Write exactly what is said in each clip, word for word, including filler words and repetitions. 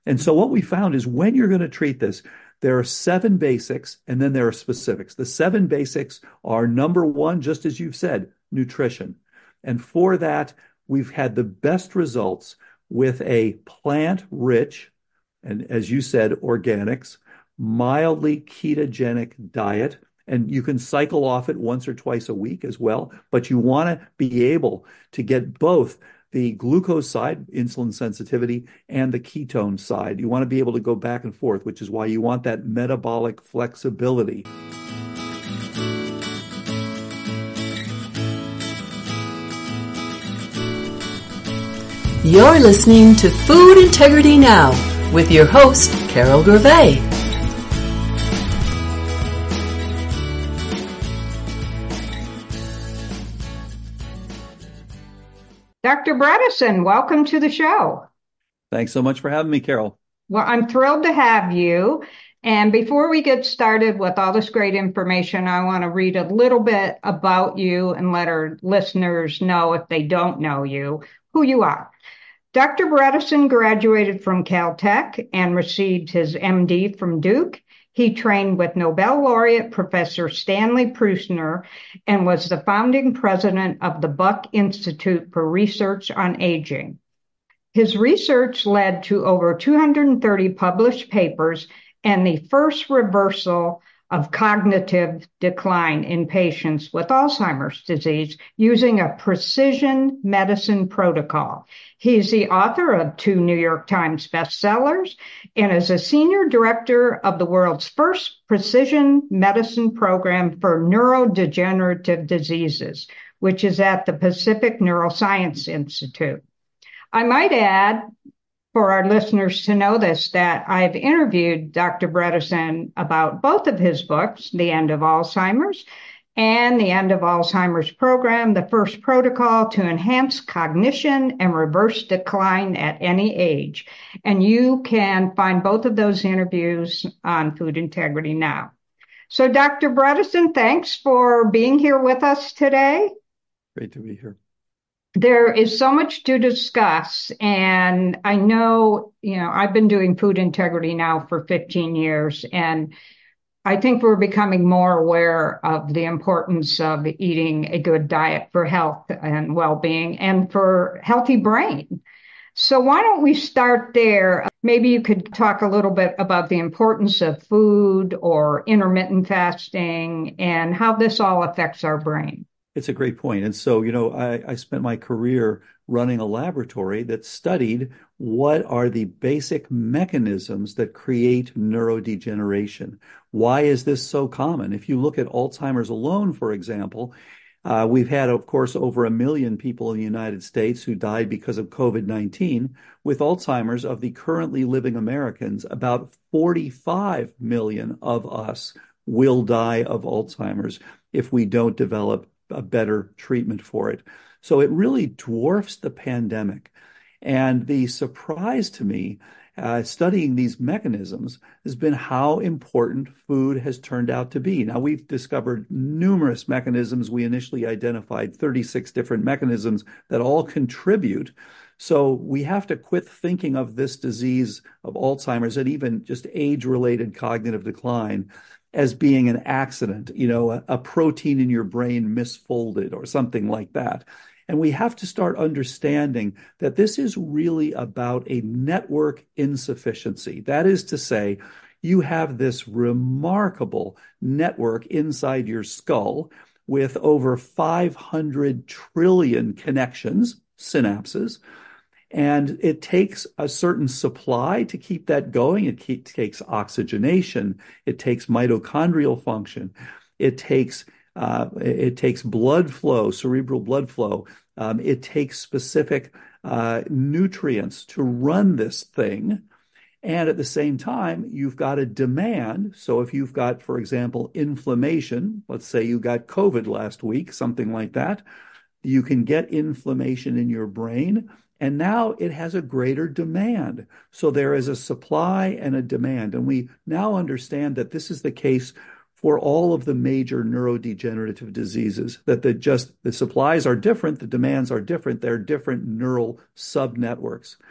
And so what we found is when you're going to treat this, there are seven basics and then there are specifics. The seven basics are number one, just as you've said, nutrition. And for that, we've had the best results with a plant-rich, and as you said, organics, mildly ketogenic diet. And you can cycle off it once or twice a week as well. But you want to be able to get both the glucose side, insulin sensitivity, and the ketone side. You want to be able to go back and forth, which is why you want that metabolic flexibility. You're listening to Food Integrity Now with your host, Carol Gervais. Doctor Bredesen, welcome to the show. Thanks so much for having me, Carol. Well, I'm thrilled to have you. And before we get started with all this great information, I want to read a little bit about you and let our listeners know, if they don't know you, who you are. Doctor Bredesen graduated from Caltech and received his M D from Duke. He trained with Nobel laureate Professor Stanley Prusiner and was the founding president of the Buck Institute for Research on Aging. His research led to over two hundred thirty published papers and the first reversal of cognitive decline in patients with Alzheimer's disease using a precision medicine protocol. He's the author of two New York Times bestsellers and is a senior director of the world's first precision medicine program for neurodegenerative diseases, which is at the Pacific Neuroscience Institute. I might add, for our listeners to know this, that I've interviewed Doctor Bredesen about both of his books, The End of Alzheimer's and The End of Alzheimer's Program, the first protocol to enhance cognition and reverse decline at any age. And you can find both of those interviews on Food Integrity Now. So Doctor Bredesen, thanks for being here with us today. Great to be here. There is so much to discuss, and I know, you know, I've been doing Food Integrity Now for fifteen years, and I think we're becoming more aware of the importance of eating a good diet for health and well-being and for healthy brain. So why don't we start there? Maybe you could talk a little bit about the importance of food or intermittent fasting and how this all affects our brain. It's a great point. And so, you know, I, I spent my career running a laboratory that studied what are the basic mechanisms that create neurodegeneration. Why is this so common? If you look at Alzheimer's alone, for example, uh, we've had, of course, over a million people in the United States who died because of COVID nineteen. With Alzheimer's, of the currently living Americans, about forty-five million of us will die of Alzheimer's if we don't develop a better treatment for it. So it really dwarfs the pandemic. And the surprise to me, uh, studying these mechanisms, has been how important food has turned out to be. Now, we've discovered numerous mechanisms. We initially identified thirty-six different mechanisms that all contribute. So we have to quit thinking of this disease of Alzheimer's and even just age-related cognitive decline as being an accident, you know, a, a protein in your brain misfolded or something like that. And we have to start understanding that this is really about a network insufficiency. That is to say, you have this remarkable network inside your skull with over five hundred trillion connections, synapses. And it takes a certain supply to keep that going. It keep, takes oxygenation. It takes mitochondrial function. It takes uh, it takes blood flow, cerebral blood flow. Um, it takes specific uh, nutrients to run this thing. And at the same time, you've got a demand. So if you've got, for example, inflammation, let's say you got COVID last week, something like that, you can get inflammation in your brain. And now it has a greater demand. So there is a supply and a demand. And we now understand that this is the case for all of the major neurodegenerative diseases, that the just the supplies are different, the demands are different, they're different neural subnetworks.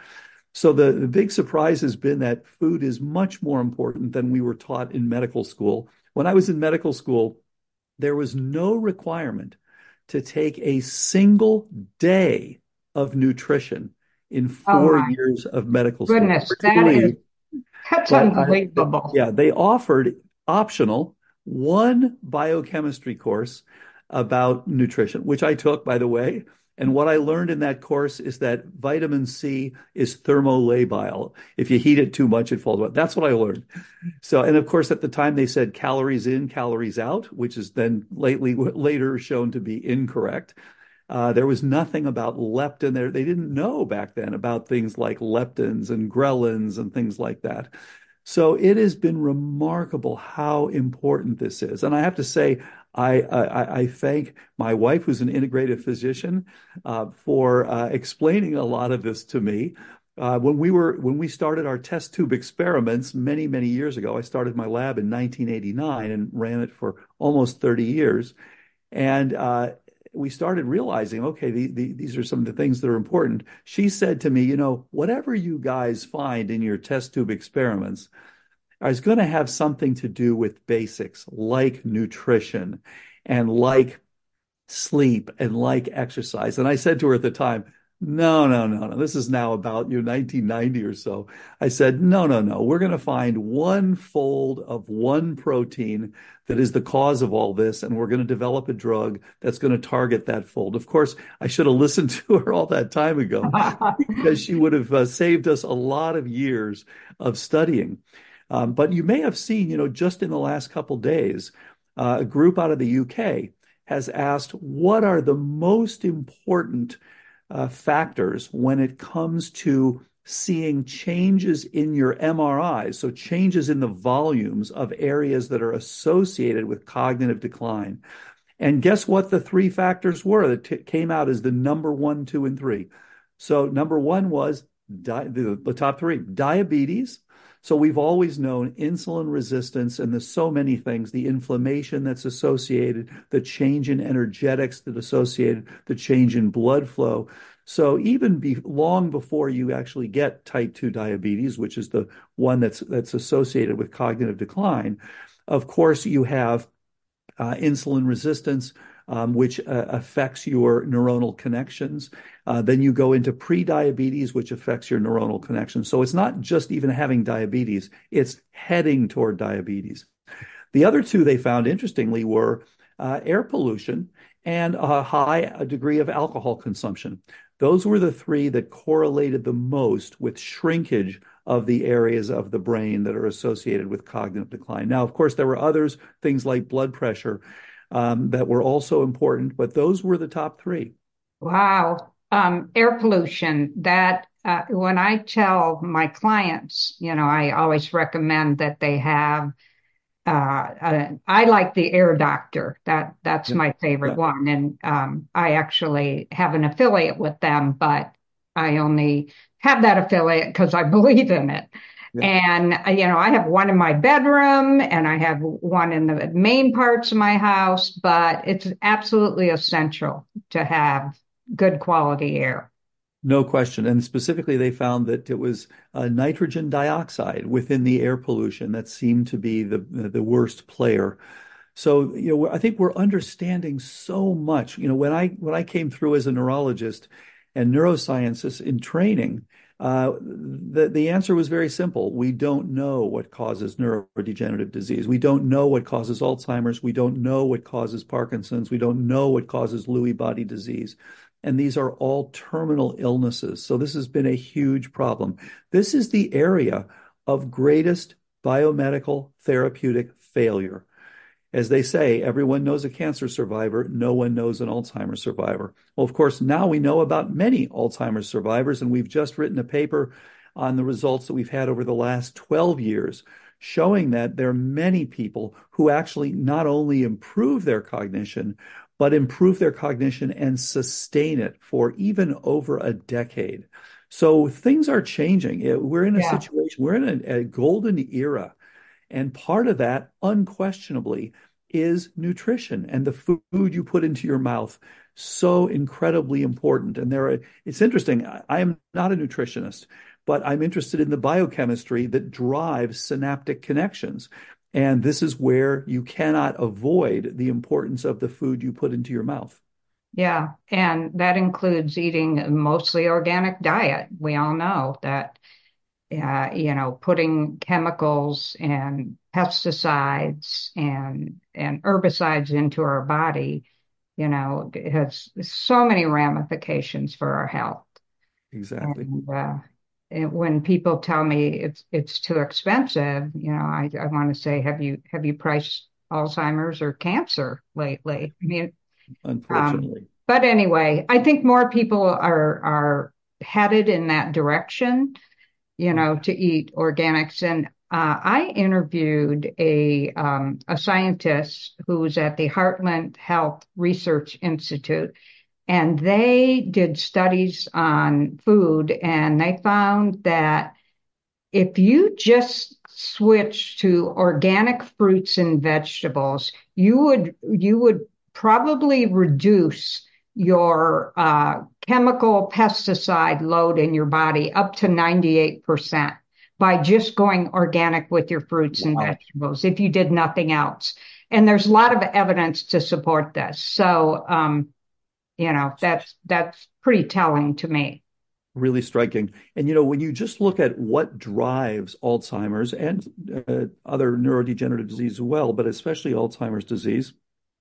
So the, the big surprise has been that food is much more important than we were taught in medical school. When I was in medical school, there was no requirement to take a single day of nutrition in Oh four my years of medical school. goodness, Hard to that is believe, that's but I, unbelievable. yeah, they offered optional one biochemistry course about nutrition, which I took, by the way. And what I learned in that course is that vitamin C is thermolabile. If you heat it too much, it falls apart. That's what I learned. So, and of course, at the time they said calories in, calories out, which is then lately later shown to be incorrect. Uh, there was nothing about leptin there. They didn't know back then about things like leptins and ghrelins and things like that. So it has been remarkable how important this is. And I have to say, I, I, I thank my wife, who's an integrative physician, uh, for uh, explaining a lot of this to me. Uh, when we were when we started our test tube experiments many, many years ago, I started my lab in nineteen eighty-nine and ran it for almost thirty years. And uh, we started realizing, okay, the, the, these are some of the things that are important. She said to me, you know, whatever you guys find in your test tube experiments is going to have something to do with basics like nutrition and like sleep and like exercise. And I said to her at the time, no, no, no, no. This is now about you know, nineteen ninety or so. I said, no, no, no. We're going to find one fold of one protein that is the cause of all this, and we're going to develop a drug that's going to target that fold. Of course, I should have listened to her all that time ago because she would have uh, saved us a lot of years of studying. Um, but you may have seen, you know, just in the last couple of days, uh, a group out of the U K has asked, what are the most important uh, factors when it comes to seeing changes in your M R Is, so changes in the volumes of areas that are associated with cognitive decline. And guess what the three factors were that t- came out as the number one, two, and three? So number one was di- the, the top three, diabetes. So we've always known insulin resistance, and there's so many things, the inflammation that's associated, the change in energetics that's associated, the change in blood flow. So even be, long before you actually get type two diabetes, which is the one that's that's associated with cognitive decline, of course you have uh, insulin resistance, um, which uh, affects your neuronal connections. Uh, then you go into pre-diabetes, which affects your neuronal connections. So it's not just even having diabetes, it's heading toward diabetes. The other two they found, interestingly, were uh, air pollution and a high degree of alcohol consumption. Those were the three that correlated the most with shrinkage of the areas of the brain that are associated with cognitive decline. Now, of course, there were others, things like blood pressure, um, that were also important, but those were the top three. Wow. Um, air pollution, that uh, when I tell my clients, you know, I always recommend that they have uh, uh, I like the Air Doctor. That that's Yeah, my favorite yeah, one, and um, I actually have an affiliate with them, but I only have that affiliate because I believe in it. yeah. And uh, you know, I have one in my bedroom, and I have one in the main parts of my house, but it's absolutely essential to have good quality air. No question. And specifically, they found that it was uh, nitrogen dioxide within the air pollution that seemed to be the the worst player. So, you know, I think we're understanding so much. You know, when I when I came through as a neurologist and neuroscientist in training, uh, the the answer was very simple. We don't know what causes neurodegenerative disease. We don't know what causes Alzheimer's. We don't know what causes Parkinson's. We don't know what causes Lewy body disease. And these are all terminal illnesses. So this has been a huge problem. This is the area of greatest biomedical therapeutic failure. As they say, everyone knows a cancer survivor, no one knows an Alzheimer's survivor. Well, of course, now we know about many Alzheimer's survivors, and we've just written a paper on the results that we've had over the last twelve years, showing that there are many people who actually not only improve their cognition, but improve their cognition and sustain it for even over a decade. So things are changing. We're in a Yeah. situation, we're in a, a golden era. And part of that, unquestionably, is nutrition and the food you put into your mouth. So incredibly important. And there are, it's interesting. I, I am not a nutritionist, but I'm interested in the biochemistry that drives synaptic connections. And this is where you cannot avoid the importance of the food you put into your mouth. Yeah, and that includes eating a mostly organic diet. We all know that, uh, you know, putting chemicals and pesticides and and herbicides into our body, you know, it has so many ramifications for our health. Exactly. And uh, it, when people tell me it's it's too expensive, you know, I, I want to say, have you have you priced Alzheimer's or cancer lately? I mean, um, Unfortunately. but anyway, I think more people are are headed in that direction, you know, to eat organics. And uh, I interviewed a um, a scientist who was at the Heartland Health Research Institute, and they did studies on food, and they found that if you just switch to organic fruits and vegetables, you would you would probably reduce your uh, chemical pesticide load in your body up to ninety-eight percent by just going organic with your fruits and Wow. vegetables if you did nothing else. And there's a lot of evidence to support this. So, um, you know, that's that's pretty telling to me. Really striking. And, you know, when you just look at what drives Alzheimer's and uh, other neurodegenerative disease as well, but especially Alzheimer's disease,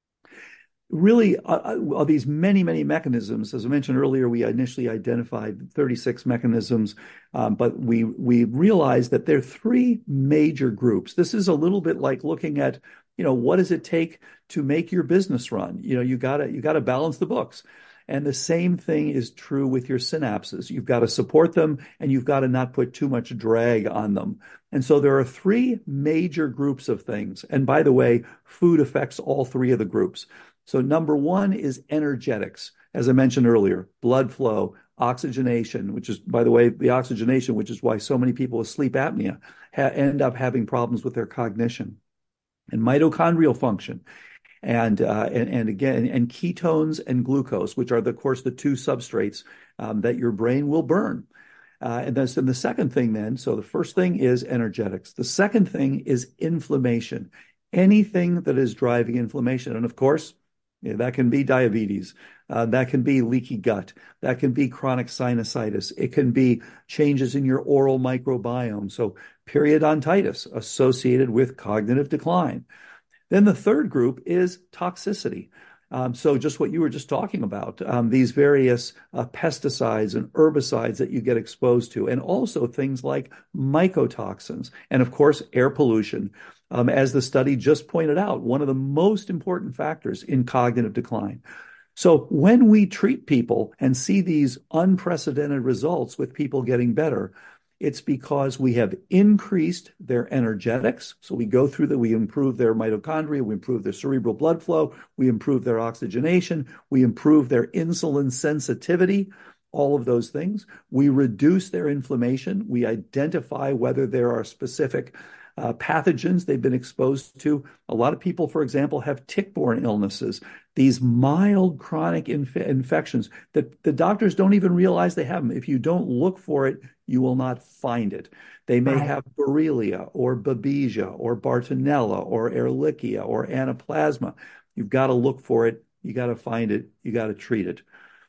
really uh, are these many, many mechanisms. As I mentioned earlier, we initially identified thirty-six mechanisms, um, but we we realized that there are three major groups. This is a little bit like looking at, you know, what does it take to make your business run? You know, you gotta you gotta balance the books. And the same thing is true with your synapses. You've got to support them and you've got to not put too much drag on them. And so there are three major groups of things. And by the way, food affects all three of the groups. So number one is energetics. As I mentioned earlier, blood flow, oxygenation, which is, by the way, the oxygenation, which is why so many people with sleep apnea ha- end up having problems with their cognition, and mitochondrial function. And, uh, and and again, and ketones and glucose, which are, the, of course, the two substrates um, that your brain will burn. Uh, and, that's, and the second thing then, so the first thing is energetics. The second thing is inflammation. Anything that is driving inflammation. And of course, yeah, that can be diabetes. Uh, that can be leaky gut. That can be chronic sinusitis. It can be changes in your oral microbiome. So periodontitis associated with cognitive decline. Then the third group is toxicity. Um, so just what you were just talking about, um, these various uh, pesticides and herbicides that you get exposed to, and also things like mycotoxins, and of course, air pollution. Um, as the study just pointed out, one of the most important factors in cognitive decline. So when we treat people and see these unprecedented results with people getting better, it's because we have increased their energetics. So we go through that, we improve their mitochondria, we improve their cerebral blood flow, we improve their oxygenation, we improve their insulin sensitivity, all of those things. We reduce their inflammation. We identify whether there are specific uh, pathogens they've been exposed to. A lot of people, for example, have tick-borne illnesses, these mild chronic inf- infections that the doctors don't even realize they have them. If you don't look for it, you will not find it. They may Right. have Borrelia or Babesia or Bartonella or Ehrlichia or Anaplasma. You've got to look for it. You got to find it. You got to treat it.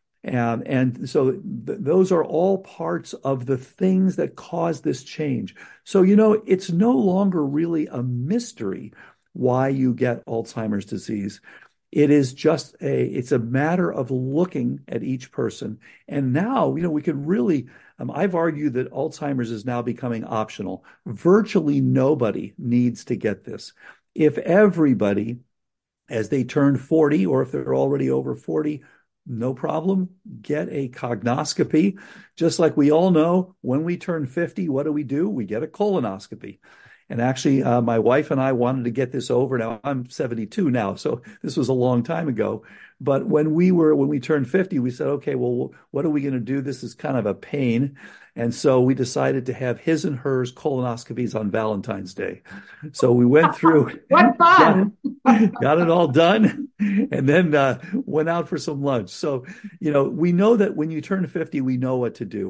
Um, and so th- those are all parts of the things that cause this change. So, you know, it's no longer really a mystery why you get Alzheimer's disease. It is just a, it's a matter of looking at each person. And now, you know, we could really, um, I've argued that Alzheimer's is now becoming optional. Virtually nobody needs to get this. If everybody, as they turn forty, or if they're already over forty, no problem, get a cognoscopy. Just like we all know, when we turn fifty, what do we do? We get a colonoscopy. And actually, uh, my wife and I wanted to get this over. Now, I'm seventy-two now, so this was a long time ago. But when we were, when we turned fifty, we said, okay, well, what are we going to do? This is kind of a pain. And so we decided to have his and hers colonoscopies on Valentine's Day. So we went through, What fun! got, got it all done, and then uh, went out for some lunch. So, you know, we know that when you turn fifty, we know what to do.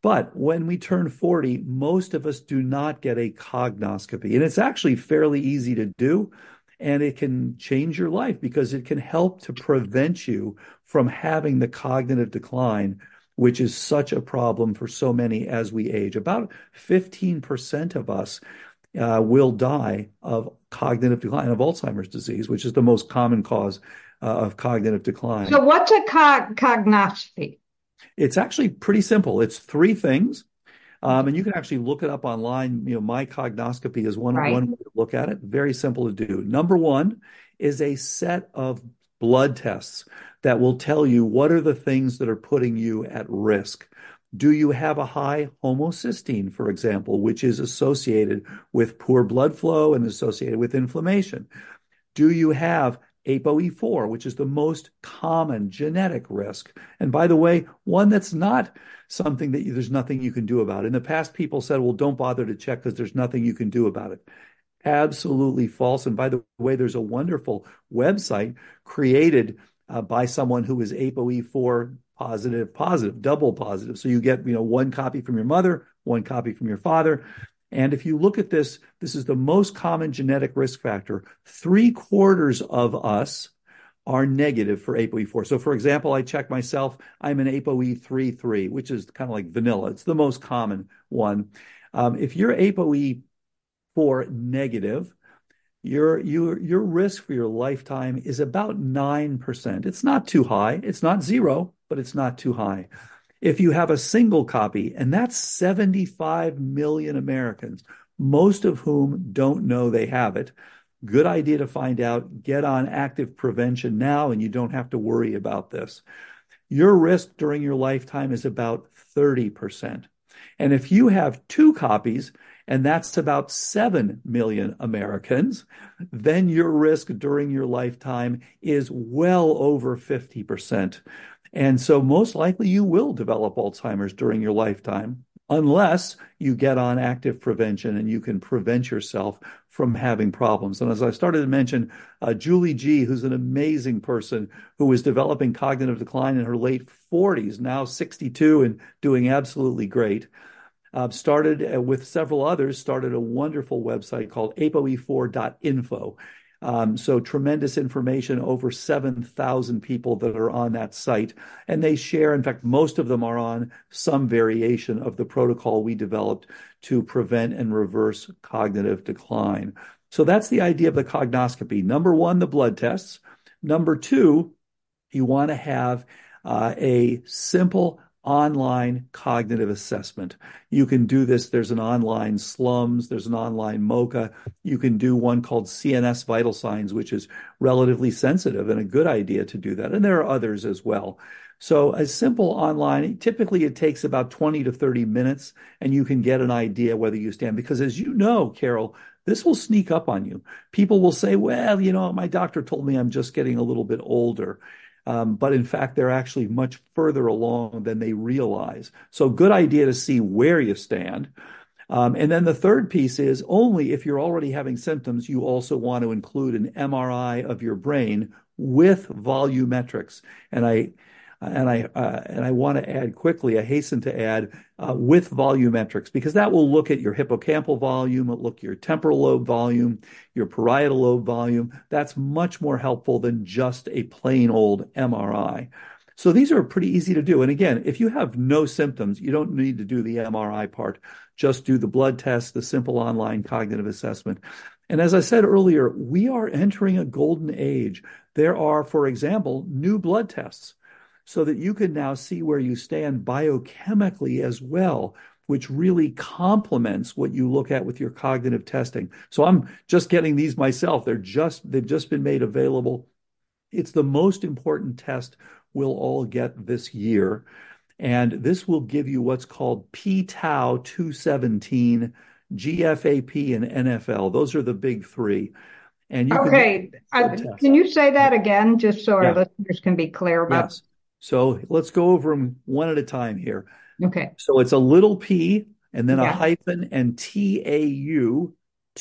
But when we turn forty, most of us do not get a cognoscopy. And it's actually fairly easy to do. And it can change your life because it can help to prevent you from having the cognitive decline, which is such a problem for so many as we age. About fifteen percent of us uh, will die of cognitive decline, of Alzheimer's disease, which is the most common cause uh, of cognitive decline. So what's a cog cognoscopy? It's actually pretty simple. It's three things. Um, and you can actually look it up online. You know, my cognoscopy is one, Right. one way to look at it. Very simple to do. Number one is a set of blood tests that will tell you what are the things that are putting you at risk. Do you have a high homocysteine, for example, which is associated with poor blood flow and associated with inflammation? Do you have A P O E four, which is the most common genetic risk? And by the way, one that's not something that you, there's nothing you can do about. In the past, people said, well, don't bother to check because there's nothing you can do about it. Absolutely false. And by the way, there's a wonderful website created uh, by someone who is A P O E four positive, positive, double positive. So you get, you know, one copy from your mother, one copy from your father. And if you look at this, this is the most common genetic risk factor. Three quarters of us are negative for A P O E four. So for example, I check myself, I'm an A P O E three three, which is kind of like vanilla. It's the most common one. Um, if you're A P O E four negative, your, your, your risk for your lifetime is about nine percent. It's not too high. It's not zero, but it's not too high. If you have a single copy, and that's seventy-five million Americans, most of whom don't know they have it, good idea to find out, get on active prevention now, and you don't have to worry about this. Your risk during your lifetime is about thirty percent. And if you have two copies, and that's about seven million Americans, then your risk during your lifetime is well over fifty percent. And so most likely you will develop Alzheimer's during your lifetime, unless you get on active prevention and you can prevent yourself from having problems. And as I started to mention, uh, Julie G., who's an amazing person who was developing cognitive decline in her late forties, now sixty-two and doing absolutely great, uh, started uh, with several others, started a wonderful website called A P O E four dot info. Um, so tremendous information, over seven thousand people that are on that site. And they share, in fact, most of them are on some variation of the protocol we developed to prevent and reverse cognitive decline. So that's the idea of the cognoscopy. Number one, the blood tests. Number two, you want to have uh, a simple online cognitive assessment. You can do this. There's an online SLUMS. There's an online MoCA. You can do one called C N S Vital Signs, which is relatively sensitive and a good idea to do that. And there are others as well. So a simple online, typically it takes about twenty to thirty minutes, and you can get an idea whether you stand. Because as you know, Carol, this will sneak up on you. People will say, well, you know, my doctor told me I'm just getting a little bit older. Um, but in fact, they're actually much further along than they realize. So good idea to see where you stand. Um, and then the third piece is only if you're already having symptoms, you also want to include an M R I of your brain with volumetrics. And I and I uh, and I want to add quickly, I hasten to add uh, with volumetrics, because that will look at your hippocampal volume, it'll look at your temporal lobe volume, your parietal lobe volume. That's much more helpful than just a plain old M R I. So these are pretty easy to do. And again, if you have no symptoms, you don't need to do the M R I part. Just do the blood test, the simple online cognitive assessment. And as I said earlier, we are entering a golden age. There are, for example, new blood tests, so that you can now see where you stand biochemically as well, which really complements what you look at with your cognitive testing. So I'm just getting these myself. They're just, they've just been made available. It's the most important test we'll all get this year. And this will give you what's called p tau two seventeen, G F A P, and N F L. Those are the big three. And you okay. can, uh, can you say that again, just so our yeah. listeners can be clear about Yes. So let's go over them one at a time here. Okay. So it's a little p and then Yeah. a hyphen and T A U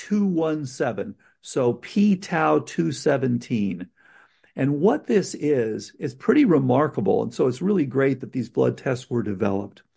two seventeen. So p tau two seventeen. And what this is, is pretty remarkable. And so it's really great that these blood tests were developed.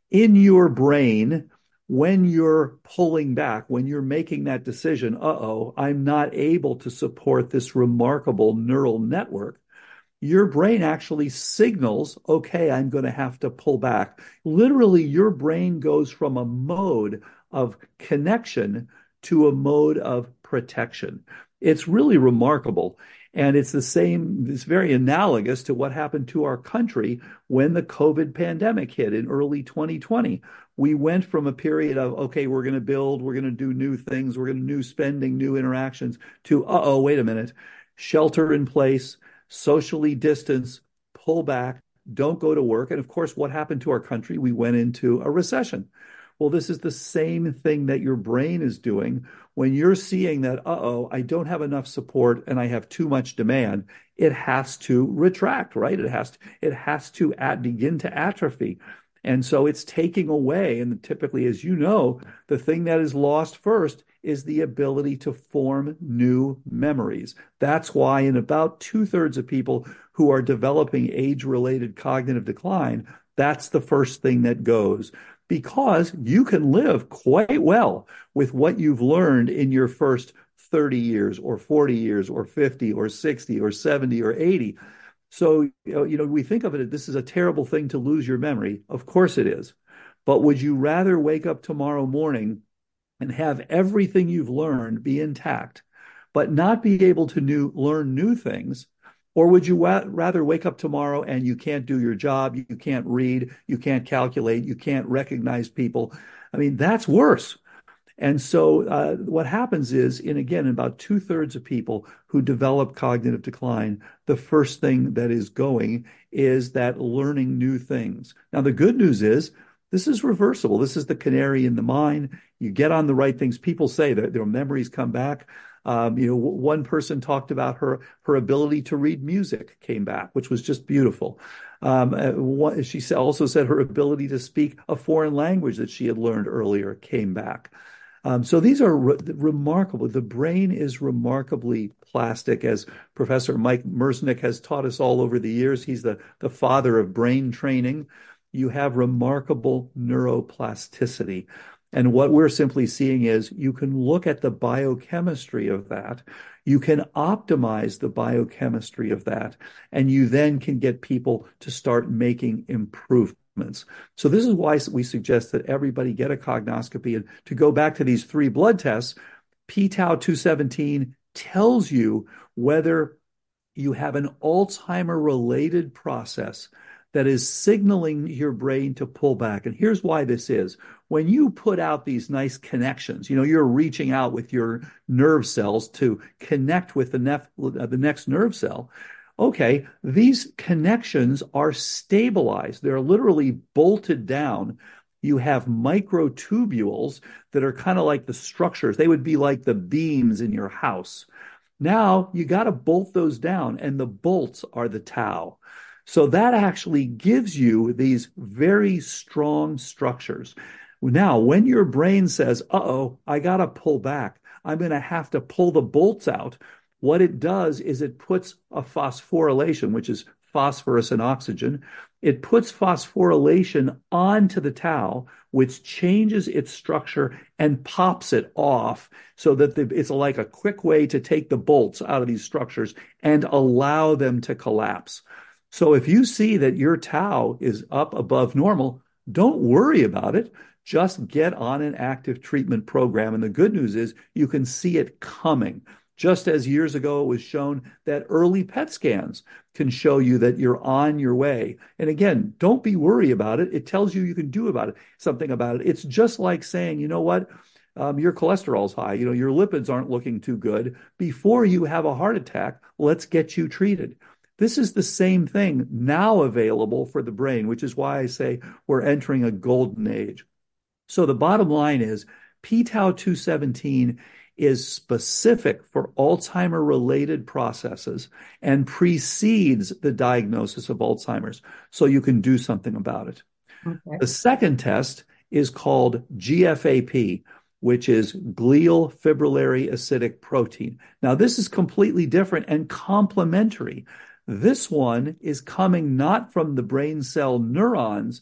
in your brain, when you're pulling back, when you're making that decision, uh-oh, I'm not able to support this remarkable neural network, your brain actually signals, okay, I'm going to have to pull back. Literally, your brain goes from a mode of connection to a mode of protection. It's really remarkable. And it's the same, it's very analogous to what happened to our country when the COVID pandemic hit in early twenty twenty. We went from a period of, okay, we're going to build, we're going to do new things, we're going to new spending, new interactions, to, uh-oh, wait a minute, shelter in place, socially distance, pull back, don't go to work. And of course, what happened to our country? We went into a recession. Well, this is the same thing that your brain is doing when you're seeing that, uh-oh, I don't have enough support and I have too much demand. It has to retract, right? It has to, it has to at, begin to atrophy. And so it's taking away, and typically, as you know, the thing that is lost first is the ability to form new memories. That's why in about two-thirds of people who are developing age-related cognitive decline, that's the first thing that goes. Because you can live quite well with what you've learned in your first thirty years or forty years or fifty or sixty or seventy or eighty. So, you know, you know, we think of it, this is a terrible thing to lose your memory. Of course it is. But would you rather wake up tomorrow morning and have everything you've learned be intact, but not be able to new, learn new things? Or would you wa- rather wake up tomorrow and you can't do your job, you can't read, you can't calculate, you can't recognize people? I mean, that's worse. And so uh, what happens is, in again, about two-thirds of people who develop cognitive decline, the first thing that is going is that learning new things. Now, the good news is this is reversible. This is the canary in the mine. You get on the right things. People say that their memories come back. Um, you know, one person talked about her her ability to read music came back, which was just beautiful. Um, what, she also said her ability to speak a foreign language that she had learned earlier came back. Um, so these are re- remarkable. The brain is remarkably plastic, as Professor Mike Mersnick has taught us all over the years. He's the, the father of brain training. You have remarkable neuroplasticity. And what we're simply seeing is you can look at the biochemistry of that. You can optimize the biochemistry of that, and you then can get people to start making improvements. So this is why we suggest that everybody get a cognoscopy. And to go back to these three blood tests, p tau two seventeen tells you whether you have an Alzheimer-related process that is signaling your brain to pull back. And here's why this is. When you put out these nice connections, you know, you're reaching out with your nerve cells to connect with the, nef- the next nerve cell. Okay, these connections are stabilized. They're literally bolted down. You have microtubules that are kind of like the structures. They would be like the beams in your house. Now you got to bolt those down, and the bolts are the tau. So that actually gives you these very strong structures. Now, when your brain says, uh-oh, I got to pull back, I'm going to have to pull the bolts out, what it does is it puts a phosphorylation, which is phosphorus and oxygen. It puts phosphorylation onto the tau, which changes its structure and pops it off so that the, it's like a quick way to take the bolts out of these structures and allow them to collapse. So if you see that your tau is up above normal, don't worry about it. Just get on an active treatment program. And the good news is you can see it coming. Just as years ago it was shown that early P E T scans can show you that you're on your way. And again, don't be worried about it. It tells you you can do about it, something about it. It's just like saying, you know what, um, your cholesterol's high, you know, your lipids aren't looking too good. Before you have a heart attack, let's get you treated. This is the same thing now available for the brain, which is why I say we're entering a golden age. So the bottom line is p tau two seventeen is specific for Alzheimer-related processes and precedes the diagnosis of Alzheimer's, so you can do something about it. Okay. The second test is called G F A P, which is glial fibrillary acidic protein. Now, this is completely different and complementary. This one is coming not from the brain cell neurons,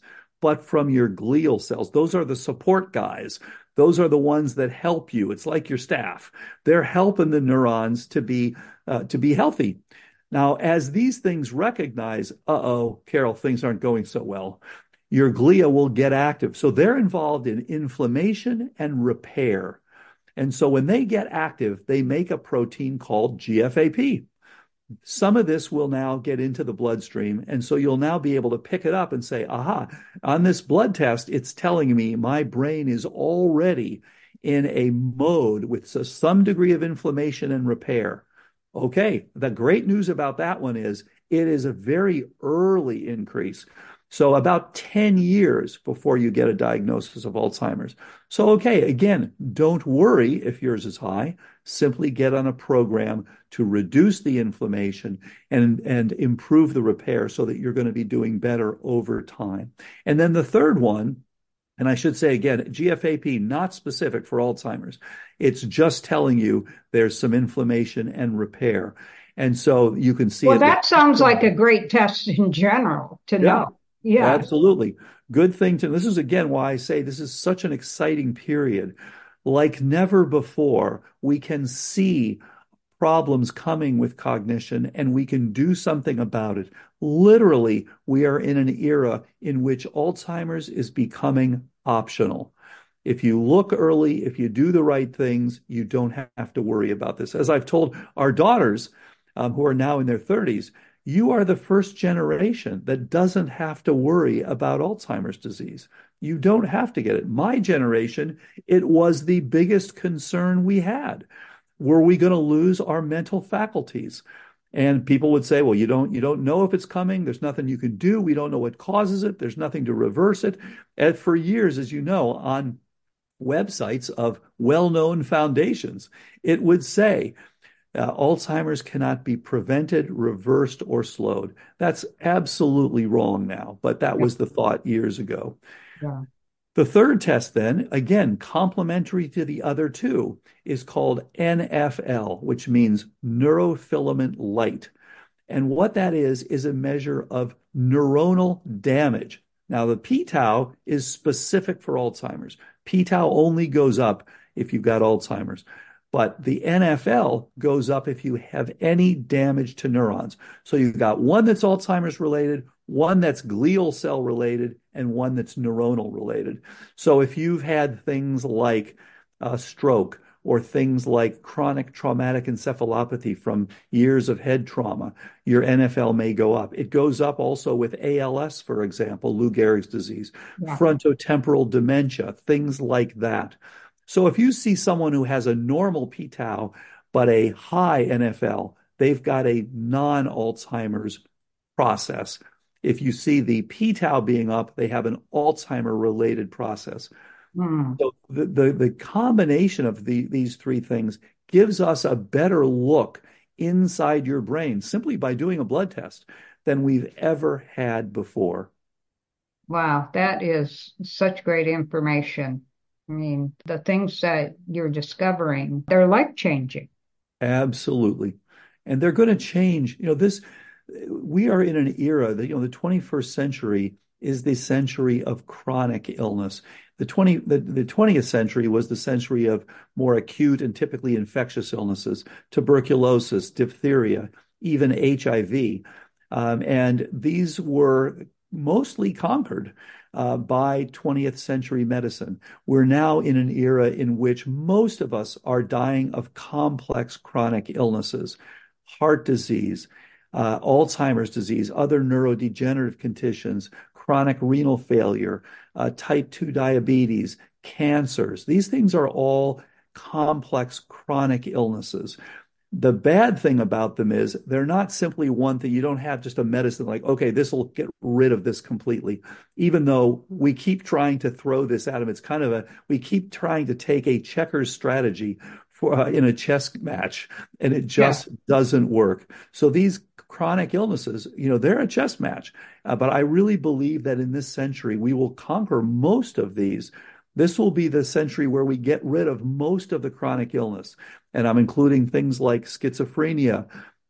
but from your glial cells. Those are the support guys. Those are the ones that help you. It's like your staff. They're helping the neurons to be uh, to be healthy. Now, as these things recognize, uh-oh, Carol, things aren't going so well, your glia will get active. So they're involved in inflammation and repair. And so when they get active, they make a protein called G F A P. Some of this will now get into the bloodstream. And so you'll now be able to pick it up and say, aha, on this blood test, it's telling me my brain is already in a mode with some degree of inflammation and repair. Okay, the great news about that one is it is a very early increase. So about ten years before you get a diagnosis of Alzheimer's. So, okay, again, don't worry if yours is high. Simply get on a program to reduce the inflammation and, and improve the repair so that you're going to be doing better over time. And then the third one, and I should say again, G F A P, not specific for Alzheimer's. It's just telling you there's some inflammation and repair. And so you can see well, it. Well, that sounds like a great test in general to yeah, know. Yeah, absolutely. Good thing to, this is again why I say this is such an exciting period. Like never before, we can see problems coming with cognition and we can do something about it. Literally, we are in an era in which Alzheimer's is becoming optional. If you look early, if you do the right things, you don't have to worry about this. As I've told our daughters, um, who are now in their thirties, you are the first generation that doesn't have to worry about Alzheimer's disease. You don't have to get it. My generation, it was the biggest concern we had. Were we going to lose our mental faculties? And people would say, well, you don't, you don't know if it's coming. There's nothing you can do. We don't know what causes it. There's nothing to reverse it. And for years, as you know, on websites of well-known foundations, it would say, Uh, Alzheimer's cannot be prevented, reversed, or slowed. That's absolutely wrong now, but that was the thought years ago. Yeah. The third test then, again, complementary to the other two, is called N F L, which means neurofilament light. And what that is, is a measure of neuronal damage. Now, the p-tau is specific for Alzheimer's. P-tau only goes up if you've got Alzheimer's. But the N F L goes up if you have any damage to neurons. So you've got one that's Alzheimer's related, one that's glial cell related, and one that's neuronal related. So if you've had things like a stroke or things like chronic traumatic encephalopathy from years of head trauma, your N F L may go up. It goes up also with A L S, for example, Lou Gehrig's disease, yeah. frontotemporal dementia, things like that. So if you see someone who has a normal p-tau but a high N F L, they've got a non-Alzheimer's process. If you see the p-tau being up, they have an Alzheimer-related process. Mm. So the, the, the combination of the, these three things gives us a better look inside your brain simply by doing a blood test than we've ever had before. Wow, that is such great information. I mean, the things that you're discovering, they're life-changing. Absolutely. And they're going to change. You know, this, we are in an era that, you know, the twenty-first century is the century of chronic illness. The twenty, the, the twentieth century was the century of more acute and typically infectious illnesses, tuberculosis, diphtheria, even H I V. Um, and these were mostly conquered Uh, by twentieth century medicine. We're now in an era in which most of us are dying of complex chronic illnesses, heart disease, uh, Alzheimer's disease, other neurodegenerative conditions, chronic renal failure, uh, type two diabetes, cancers. These things are all complex chronic illnesses. The bad thing about them is they're not simply one thing. You don't have just a medicine like, okay, this will get rid of this completely. Even though we keep trying to throw this at them, it's kind of a, we keep trying to take a checkers strategy for uh, in a chess match, and it just yeah. doesn't work. So these chronic illnesses, you know, they're a chess match. Uh, but I really believe that in this century, we will conquer most of these. This will be the century where we get rid of most of the chronic illness. And I'm including things like schizophrenia,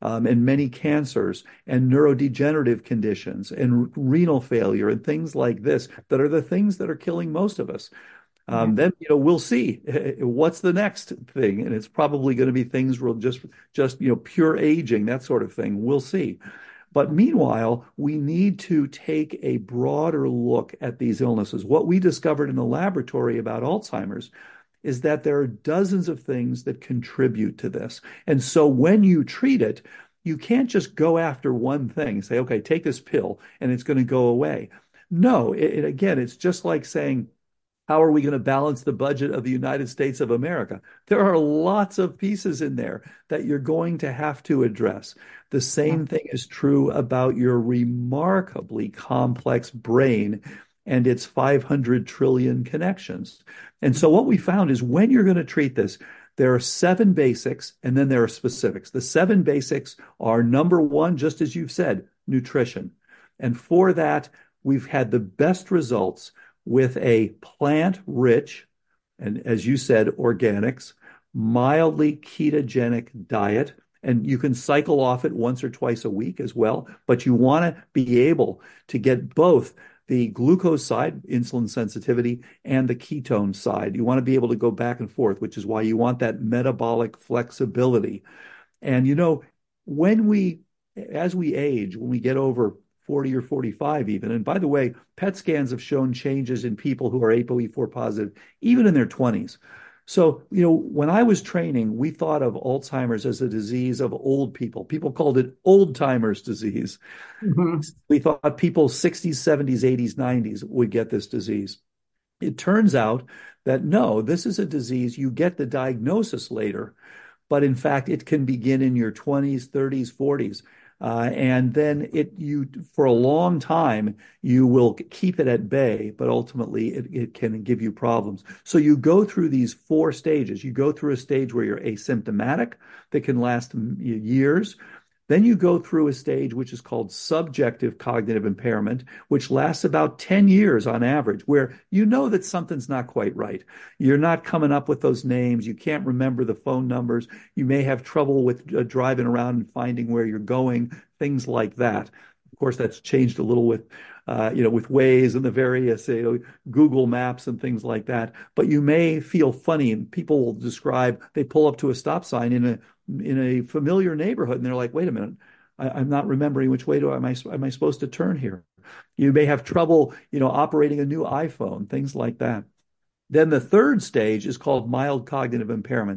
um, and many cancers and neurodegenerative conditions and renal failure and things like this that are the things that are killing most of us. Yeah. Um, then you know we'll see what's the next thing, and it's probably going to be things real just just you know pure aging, that sort of thing. We'll see. But meanwhile, we need to take a broader look at these illnesses. What we discovered in the laboratory about Alzheimer's is that there are dozens of things that contribute to this. And so when you treat it, you can't just go after one thing, say, okay, take this pill and it's going to go away. No, it, it, again, it's just like saying, how are we going to balance the budget of the United States of America? There are lots of pieces in there that you're going to have to address. The same thing is true about your remarkably complex brain and its five hundred trillion connections. And so what we found is when you're going to treat this, there are seven basics and then there are specifics. The seven basics are number one, just as you've said, nutrition. And for that, we've had the best results with a plant-rich, and as you said, organics, mildly ketogenic diet. And you can cycle off it once or twice a week as well. But you want to be able to get both the glucose side, insulin sensitivity, and the ketone side. You want to be able to go back and forth, which is why you want that metabolic flexibility. And, you know, when we, as we age, when we get over forty or forty-five even. And by the way, P E T scans have shown changes in people who are A P O E four positive, even in their twenties. So, you know, when I was training, we thought of Alzheimer's as a disease of old people. People called it old timers disease. Mm-hmm. We thought people sixties, seventies, eighties, nineties would get this disease. It turns out that no, this is a disease, you get the diagnosis later, but in fact, it can begin in your twenties, thirties, forties. Uh, and then it you for a long time you will keep it at bay, but ultimately it, it can give you problems. So you go through these four stages. You go through a stage where you're asymptomatic that can last years. Then you go through a stage which is called subjective cognitive impairment, which lasts about ten years on average, where you know that something's not quite right. You're not coming up with those names. You can't remember the phone numbers. You may have trouble with uh, driving around and finding where you're going, things like that. Of course, that's changed a little with, uh, you know, with Waze and the various you know, Google Maps and things like that. But you may feel funny, and people will describe, they pull up to a stop sign in a in a familiar neighborhood, and they're like, wait a minute, I, I'm not remembering which way do I, am I am I supposed to turn here? You may have trouble, you know, operating a new iPhone, things like that. Then the third stage is called mild cognitive impairment.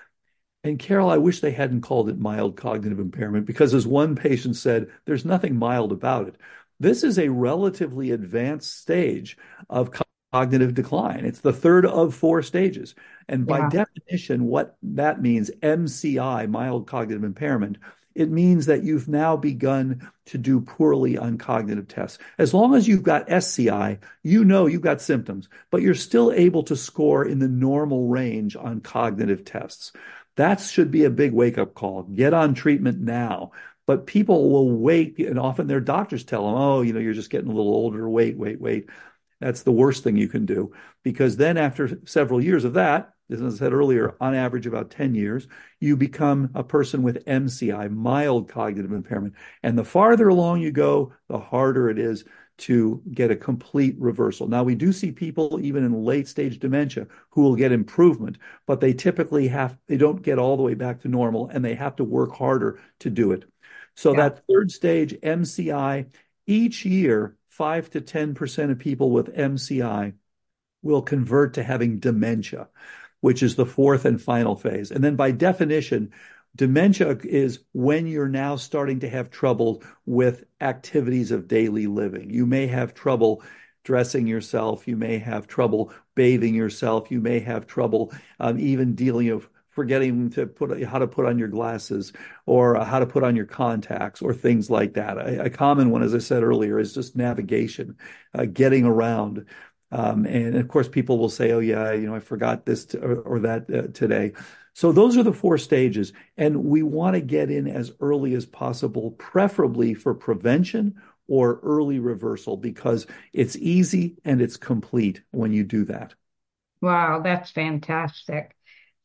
And Carol, I wish they hadn't called it mild cognitive impairment, because as one patient said, there's nothing mild about it. This is a relatively advanced stage of cognitive decline. It's the third of four stages. And by yeah. definition, what that means, M C I, mild cognitive impairment, it means that you've now begun to do poorly on cognitive tests. As long as you've got S C I, you know you've got symptoms, but you're still able to score in the normal range on cognitive tests. That should be a big wake-up call. Get on treatment now. But people will wait, and often their doctors tell them, oh, you know, you're just getting a little older. Wait, wait, wait. That's the worst thing you can do, because then after several years of that, as I said earlier, on average about ten years, you become a person with M C I, mild cognitive impairment. And the farther along you go, the harder it is to get a complete reversal. Now, we do see people even in late stage dementia who will get improvement, but they typically have, they don't get all the way back to normal, and they have to work harder to do it. So yeah. that third stage, M C I, each year, five to ten percent of people with M C I will convert to having dementia, which is the fourth and final phase. And then by definition, dementia is when you're now starting to have trouble with activities of daily living. You may have trouble dressing yourself. You may have trouble bathing yourself. You may have trouble um, even dealing with forgetting to put how to put on your glasses, or how to put on your contacts, or things like that. A, a common one, as I said earlier, is just navigation, uh, getting around. Um, and of course, people will say, oh, yeah, you know, I forgot this to, or, or that uh, today. So those are the four stages. And we want to get in as early as possible, preferably for prevention or early reversal, because it's easy and it's complete when you do that. Wow, that's fantastic.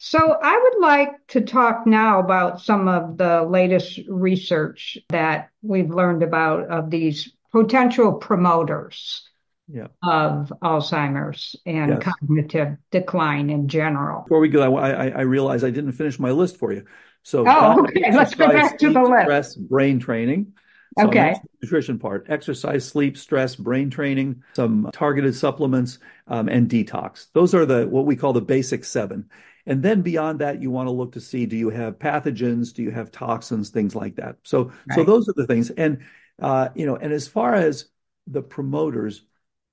So I would like to talk now about some of the latest research that we've learned about of these potential promoters Yeah. of Alzheimer's and Yes. cognitive decline in general. Before we go, I, I, I realize I didn't finish my list for you. So Oh, diet, okay. Let's go exercise, back to the sleep, list. stress, brain training. So I Okay. mentioned the nutrition part, exercise, sleep, stress, brain training, some targeted supplements, um, and detox. Those are the what we call the basic seven. And then beyond that, you want to look to see, do you have pathogens? Do you have toxins? Things like that. So, so Right. those are the things. And, uh, you know, and as far as the promoters,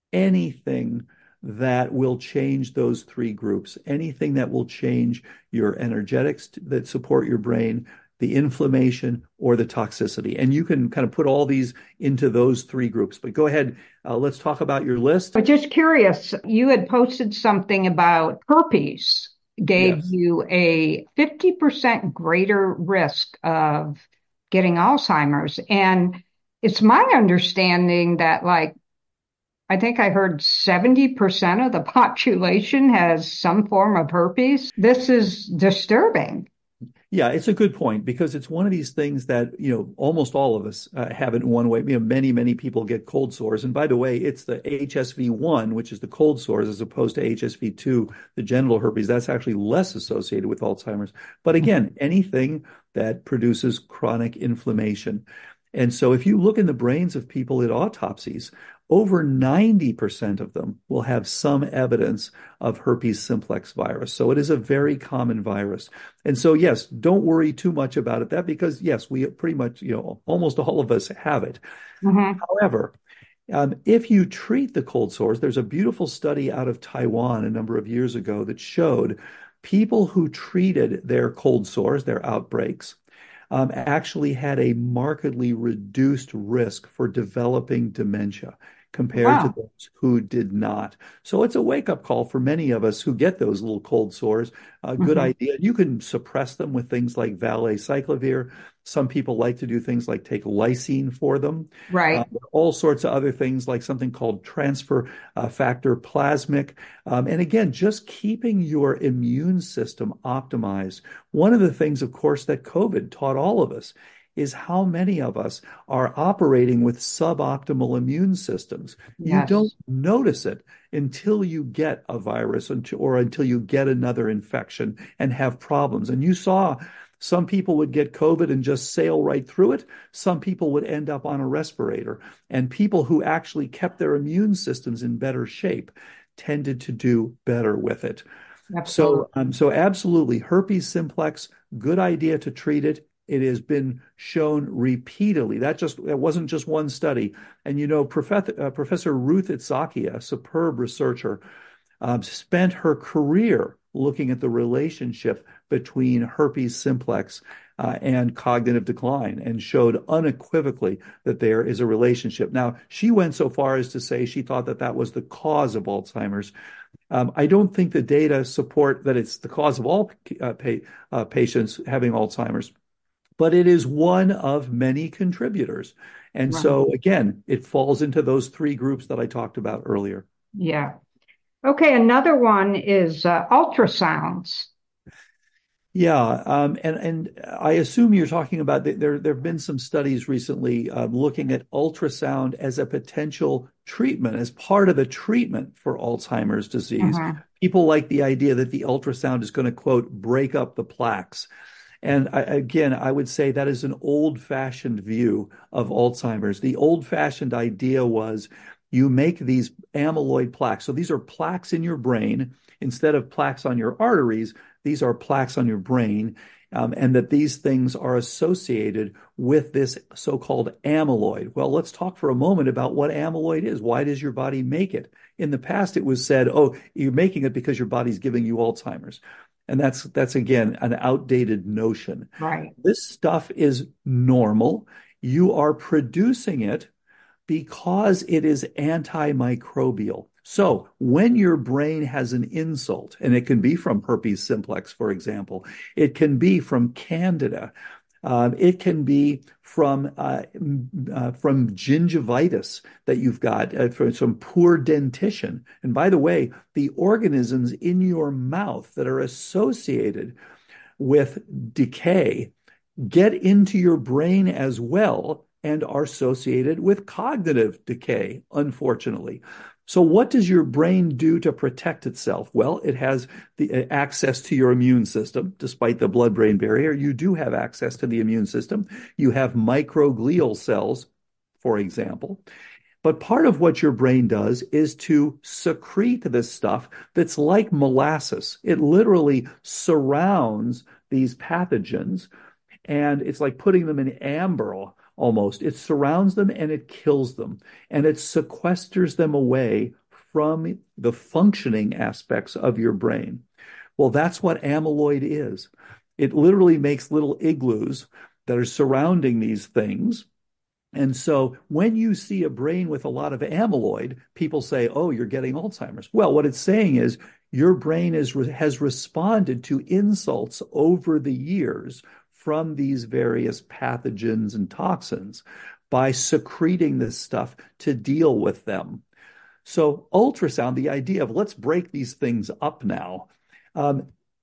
anything that will change those three groups, anything that will change your energetics that support your brain, the inflammation, or the toxicity. And you can kind of put all these into those three groups. But go ahead, uh, let's talk about your list. But just curious, you had posted something about herpes gave Yes. you a fifty percent greater risk of getting Alzheimer's. And it's my understanding that, like, I think I heard seventy percent of the population has some form of herpes. This is disturbing. Yeah, it's a good point because it's one of these things that, you know, almost all of us uh, have it in one way. You know, many, many people get cold sores. And by the way, it's the H S V one, which is the cold sores, as opposed to H S V two, the genital herpes. That's actually less associated with Alzheimer's. But again, anything that produces chronic inflammation. And so if you look in the brains of people at autopsies, over ninety percent of them will have some evidence of herpes simplex virus. So it is a very common virus. And so, yes, don't worry too much about it. That because, yes, we pretty much, you know, almost all of us have it. Mhm. However, um, if you treat the cold sores, there's a beautiful study out of Taiwan a number of years ago that showed people who treated their cold sores, their outbreaks, um, actually had a markedly reduced risk for developing dementia compared to Wow. those who did not. So it's a wake-up call for many of us who get those little cold sores. A good Mhm. idea. You can suppress them with things like valacyclovir. Some people like to do things like take lysine for them. Uh, Right. all sorts of other things like something called transfer uh, factor plasmic. Um, and again, just keeping your immune system optimized. One of the things, of course, that COVID taught all of us is how many of us are operating with suboptimal immune systems. You don't Yes. notice it until you get a virus or until you get another infection and have problems. And you saw some people would get COVID and just sail right through it. Some people would end up on a respirator. And people who actually kept their immune systems in better shape tended to do better with it. So, Absolutely. um, so absolutely, herpes simplex, good idea to treat it. It has been shown repeatedly. That just that wasn't just one study. And you know, Professor, uh, Professor Ruth Itzakia, a superb researcher, um, spent her career looking at the relationship between herpes simplex uh, and cognitive decline and showed unequivocally that there is a relationship. Now, she went so far as to say she thought that that was the cause of Alzheimer's. Um, I don't think the data support that it's the cause of all uh, pa uh, patients having Alzheimer's, but it is one of many contributors. And Right. so, again, it falls into those three groups that I talked about earlier. Yeah. Okay. Another one is uh, ultrasounds. Yeah, um, and and I assume you're talking about the, there. There have been some studies recently um, looking at ultrasound as a potential treatment, as part of the treatment for Alzheimer's disease. Mhm. People like the idea that the ultrasound is going to, quote, break up the plaques. And I, again, I would say that is an old-fashioned view of Alzheimer's. The old-fashioned idea was you make these amyloid plaques. So these are plaques in your brain instead of plaques on your arteries. These are plaques on your brain, um, and that these things are associated with this so-called amyloid. Well, let's talk for a moment about what amyloid is. Why does your body make it? In the past, it was said, oh, you're making it because your body's giving you Alzheimer's. And that's that's again an outdated notion. Right. This stuff is normal. You are producing it because it is antimicrobial. So when your brain has an insult, and it can be from herpes simplex, for example, it can be from candida, Um, it can be from uh, uh, from gingivitis that you've got, uh, from some poor dentition. And by the way, the organisms in your mouth that are associated with decay get into your brain as well and are associated with cognitive decay, unfortunately. So what does your brain do to protect itself? Well, it has the uh, access to your immune system. Despite the blood-brain barrier, you do have access to the immune system. You have microglial cells, for example. But part of what your brain does is to secrete this stuff that's like molasses. It literally surrounds these pathogens, and it's like putting them in amber almost. It surrounds them and it kills them, and it sequesters them away from the functioning aspects of your brain. Well, that's what amyloid is. It literally makes little igloos that are surrounding these things. And so when you see a brain with a lot of amyloid, people say, oh, you're getting Alzheimer's. Well, what it's saying is your brain is, has responded to insults over the years from these various pathogens and toxins by secreting this stuff to deal with them. So ultrasound, the idea of let's break these things up now, um,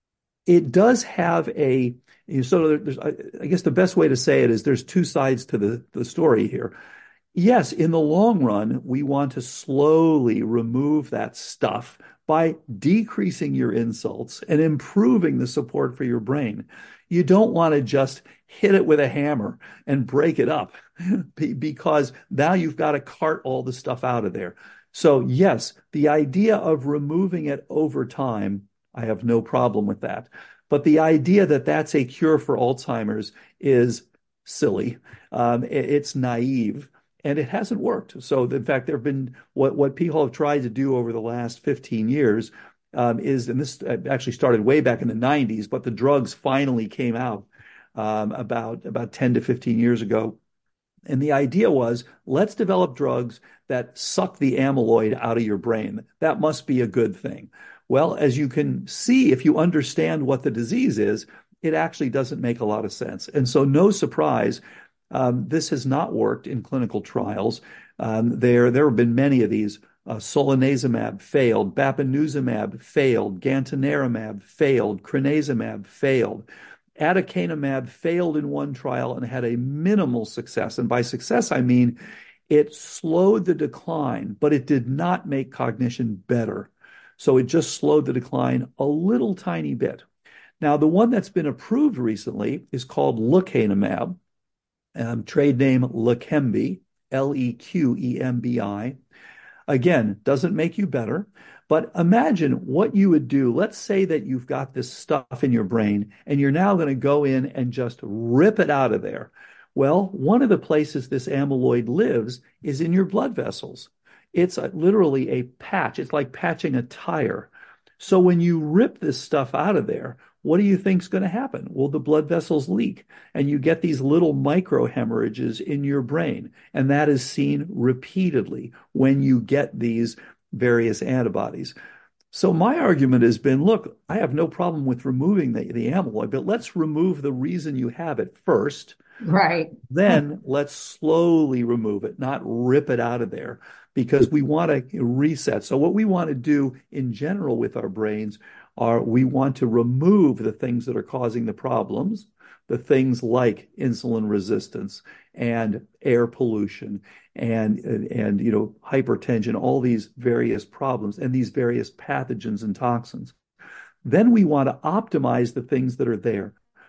it does have a, so there's, I guess the best way to say it is there's two sides to the, the story here. Yes, in the long run, we want to slowly remove that stuff by decreasing your insults and improving the support for your brain. You don't want to just hit it with a hammer and break it up because now you've got to cart all the stuff out of there. So yes, the idea of removing it over time, I have no problem with that. But the idea that that's a cure for Alzheimer's is silly. Um, it, it's naive. And it hasn't worked. So, in fact, there have been what, what people have tried to do over the last fifteen years um, is, and this actually started way back in the nineties, but the drugs finally came out um, about, about ten to fifteen years ago. And the idea was, let's develop drugs that suck the amyloid out of your brain. That must be a good thing. Well, as you can see, if you understand what the disease is, it actually doesn't make a lot of sense. And so no surprise, Um, this has not worked in clinical trials. Um, there, there have been many of these. Uh, solanezumab failed, bapineuzumab failed, gantenerumab failed, crenezumab failed. Aducanumab failed in one trial and had a minimal success. And by success, I mean it slowed the decline, but it did not make cognition better. So it just slowed the decline a little tiny bit. Now, the one that's been approved recently is called lecanemab. Um, trade name Leqembi, L E Q E M B I. Again, doesn't make you better, but imagine what you would do. Let's say that you've got this stuff in your brain and you're now going to go in and just rip it out of there. Well, one of the places this amyloid lives is in your blood vessels. It's a, literally a patch. It's like patching a tire. So when you rip this stuff out of there, what do you think is going to happen? Well, the blood vessels leak and you get these little micro hemorrhages in your brain. And that is seen repeatedly when you get these various antibodies. So my argument has been, look, I have no problem with removing the, the amyloid, but let's remove the reason you have it first. Right. Then let's slowly remove it, not rip it out of there, because we want to reset. So what we want to do in general with our brains are we want to remove the things that are causing the problems, the things like insulin resistance and air pollution and, and, and you know, hypertension, all these various problems and these various pathogens and toxins. Then we want to optimize the things that are there.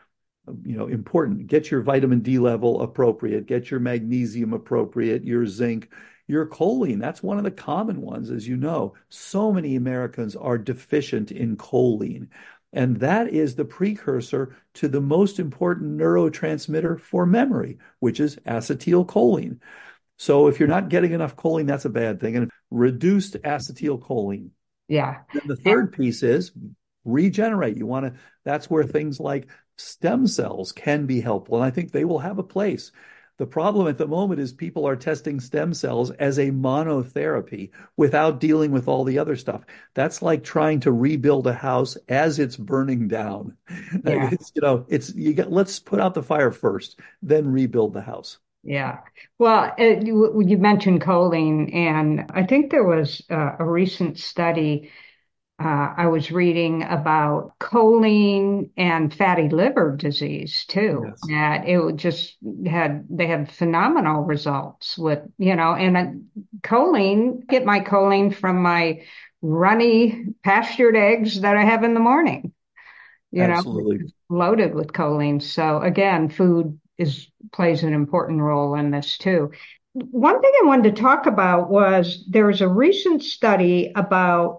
You know, important. Get your vitamin D level appropriate, get your magnesium appropriate, your zinc, your choline. That's one of the common ones, as you know. So many Americans are deficient in choline. And that is the precursor to the most important neurotransmitter for memory, which is acetylcholine. So if you're not getting enough choline, that's a bad thing. And reduced acetylcholine. Yeah. Then the third piece is regenerate. You want to, that's where things like stem cells can be helpful. And I think they will have a place. The problem at the moment is people are testing stem cells as a monotherapy without dealing with all the other stuff. That's like trying to rebuild a house as it's burning down. Yeah. It's, you know, it's you got let's put out the fire first, then rebuild the house. Yeah. Well, it, you, you mentioned choline, and I think there was uh, a recent study uh, I was reading about choline and fatty liver disease too. Yes. That it just had, they had phenomenal results with, you know, and uh, choline, get my choline from my runny pastured eggs that I have in the morning, you know, Absolutely. loaded with choline. So again, food is plays an important role in this too. One thing I wanted to talk about was there was a recent study about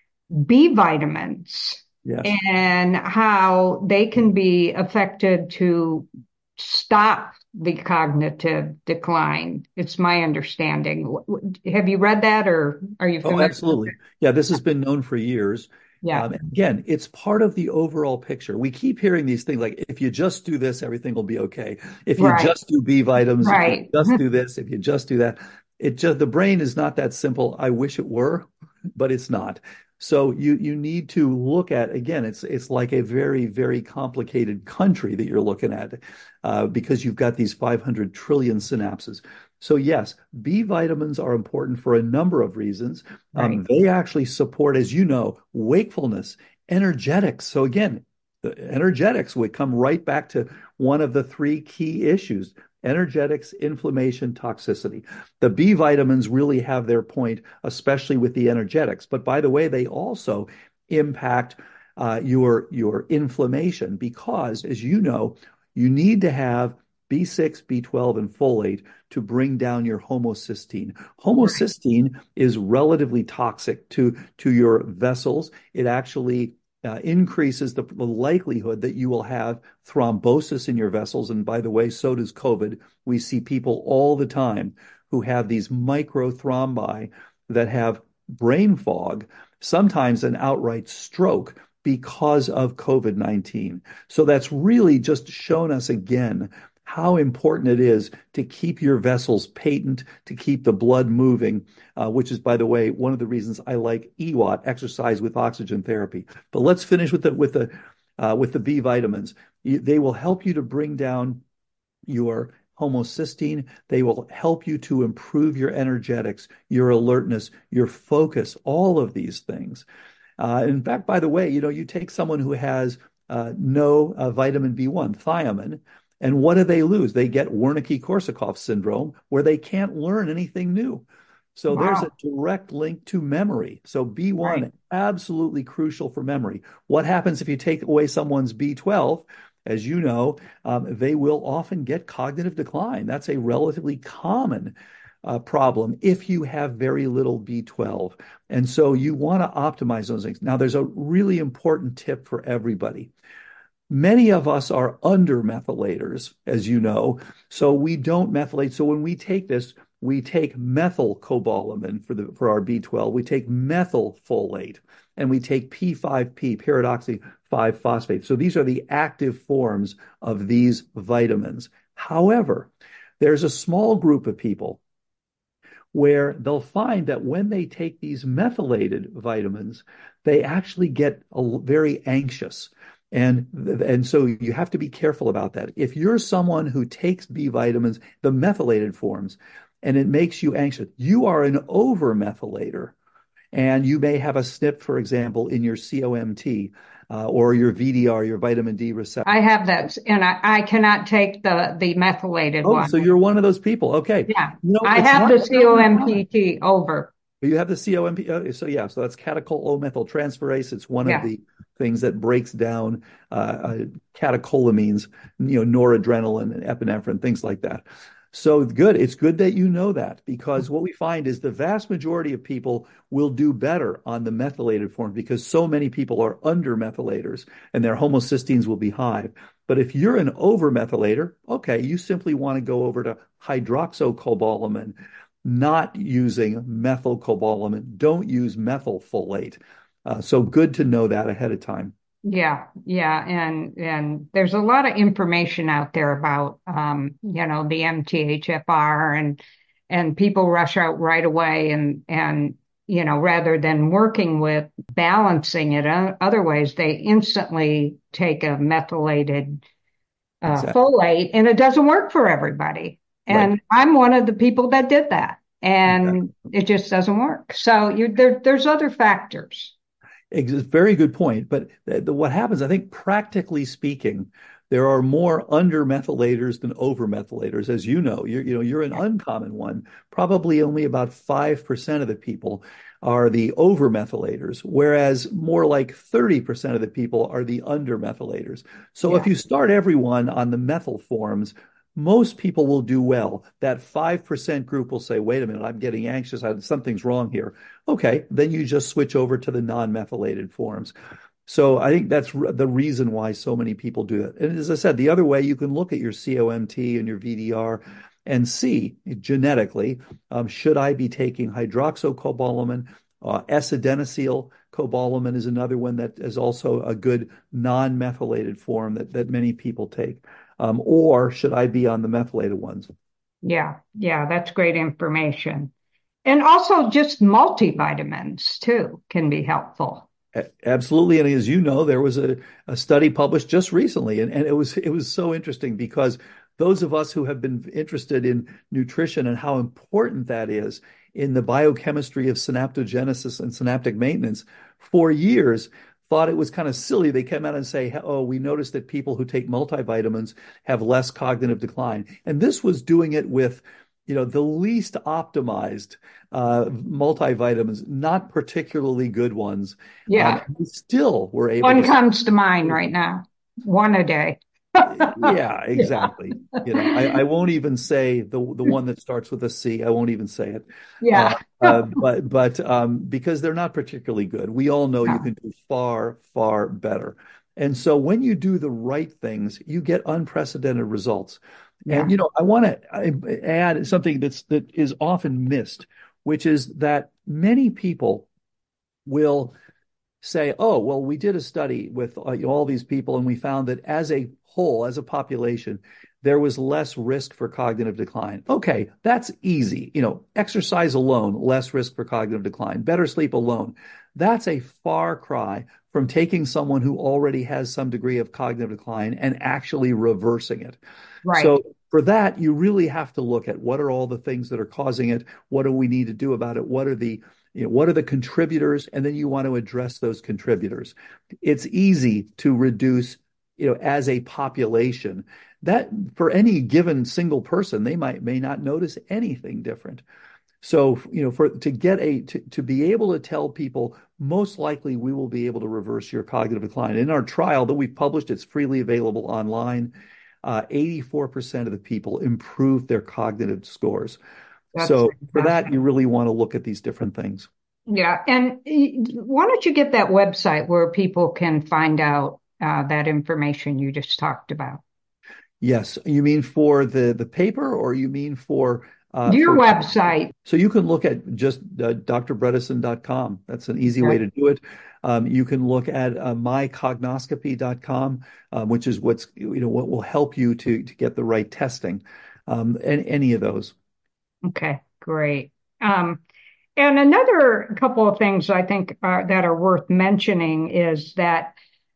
B vitamins Yes. and how they can be affected to stop the cognitive decline. It's my understanding. Have you read that or are you Oh, familiar with absolutely. it? Yeah, this has been known for years. Yeah, Um, and again, it's part of the overall picture. We keep hearing these things like, if you just do this, everything will be okay. If you right, just do B vitamins, if you right. just do this, if you just do that, it just the brain is not that simple. I wish it were, but it's not. So you you need to look at again. It's it's like a very very complicated country that you're looking at uh, because you've got these five hundred trillion synapses. So yes, B vitamins are important for a number of reasons. Right. Um, they actually support, as you know, wakefulness, energetics. So again, the energetics would come right back to one of the three key issues: energetics, inflammation, toxicity. The B vitamins really have their point, especially with the energetics. But by the way, they also impact uh, your your inflammation because, as you know, you need to have B six, B twelve, and folate to bring down your homocysteine. Right. Homocysteine is relatively toxic to, to your vessels. It actually uh, increases the, the likelihood that you will have thrombosis in your vessels. And by the way, so does COVID. We see people all the time who have these microthrombi that have brain fog, sometimes an outright stroke because of COVID nineteen. So that's really just shown us again how important it is to keep your vessels patent, to keep the blood moving, uh, which is, by the way, one of the reasons I like E W A T, exercise with oxygen therapy. But let's finish with the with the uh, with the B vitamins. They will help you to bring down your homocysteine. They will help you to improve your energetics, your alertness, your focus, all of these things. Uh, in fact, by the way, you know, you take someone who has uh, no uh, vitamin B one, thiamine, and what do they lose? They get Wernicke-Korsakoff syndrome, where they can't learn anything new. So there's a Wow. direct link to memory. So B one, Right. absolutely crucial for memory. What happens if you take away someone's B twelve? As you know, um, they will often get cognitive decline. That's a relatively common uh, problem if you have very little B twelve. And so you want to optimize those things. Now, there's a really important tip for everybody. Many of us are under methylators, as you know, so we don't methylate. So when we take this, we take methylcobalamin for the for our B twelve, we take methylfolate, and we take P five P, pyridoxy five phosphate. So these are the active forms of these vitamins. However, there's a small group of people where they'll find that when they take these methylated vitamins, they actually get a, very anxious. And, and so you have to be careful about that. If you're someone who takes B vitamins, the methylated forms, and it makes you anxious, you are an over-methylator. And you may have a S N P, for example, in your C O M T uh, or your V D R, your vitamin D receptor. I have that, and I, I cannot take the the methylated Oh, one. so you're one of those people. Okay. Yeah, You know, I it's have not the terribly common. C O M P T over. You have the C O M P. Uh, so yeah, so that's catechol-O-methyltransferase. It's one of Yeah. the things that breaks down uh, uh, catecholamines, you know, noradrenaline and epinephrine, things like that. So good. It's good that you know that because what we find is the vast majority of people will do better on the methylated form because so many people are under methylators and their homocysteines will be high. But if you're an over methylator, okay, you simply want to go over to hydroxycobalamin, not using methylcobalamin. Don't use methylfolate. Uh, so good to know that ahead of time. Yeah, yeah, and and there's a lot of information out there about um, you know, the M T H F R, and and people rush out right away, and and you know, rather than working with balancing it o- other ways, they instantly take a methylated uh, Exactly. folate, and it doesn't work for everybody. Right. And I'm one of the people that did that, Exactly. and it just doesn't work. So you there there's other factors. Ex- Very good point. But the, the, what happens, I think, practically speaking, there are more under-methylators than over-methylators. As you know, you're, you know, you're an uncommon one. Probably only about five percent of the people are the over-methylators, whereas more like thirty percent of the people are the under-methylators. So if Yeah, you start everyone on the methyl forms, most people will do well. That five percent group will say, wait a minute, I'm getting anxious. I, something's wrong here. Okay, then you just switch over to the non-methylated forms. So I think that's the reason why so many people do that. And as I said, the other way you can look at your C O M T and your V D R and see genetically, um, should I be taking hydroxycobalamin? Uh, S-adenosine cobalamin is another one that is also a good non-methylated form that, that many people take. Um, or should I be on the methylated ones? yeah, yeah, that's great information. And also just multivitamins too can be helpful. Absolutely. And as you know, there was a, a study published just recently, and, and it was it was so interesting because those of us who have been interested in nutrition and how important that is in the biochemistry of synaptogenesis and synaptic maintenance for years thought it was kind of silly. They came out and say, oh, we noticed that people who take multivitamins have less cognitive decline. And this was doing it with, you know, the least optimized uh, multivitamins, not particularly good ones. Um, Yeah, and we still were able one to. comes to mind right now. One a day. Yeah, Yeah, exactly. You know, I, I won't even say the the one that starts with a C. I won't even say it. Uh, yeah. uh, but but um, because they're not particularly good. We all know you No, can do far, far better. And so when you do the right things, you get unprecedented results. And yeah, you know, I want to add something that's that is often missed, which is that many people will say, oh, well, we did a study with uh, you know, all these people, and we found that as a whole, as a population, there was less risk for cognitive decline. Okay, that's easy. You know, exercise alone, less risk for cognitive decline. Better sleep alone. That's a far cry from taking someone who already has some degree of cognitive decline and actually reversing it. right. So for that, you really have to look at what are all the things that are causing it? What do we need to do about it? What are the you know, what are the contributors? And then you want to address those contributors. It's easy to reduce, you know, as a population. That for any given single person, they might may not notice anything different. So, you know, for to get a to, to be able to tell people, most likely we will be able to reverse your cognitive decline. In our trial that we've published, it's freely available online. Uh, eighty-four percent of the people improved their cognitive scores. That's So for that, fantastic. you really want to look at these different things. Yeah. And y- why don't you get that website where people can find out uh, that information you just talked about? Yes, you mean for the the paper, or you mean for uh, Your for website. so you can look at just uh, d r bredesen dot com. That's an easy way Okay. to do it. Um, you can look at uh, my cognoscopy dot com, um, which is what's you know what will help you to to get the right testing. Um, and any of those. Okay. Great. Um, and another couple of things I think are, that are worth mentioning is that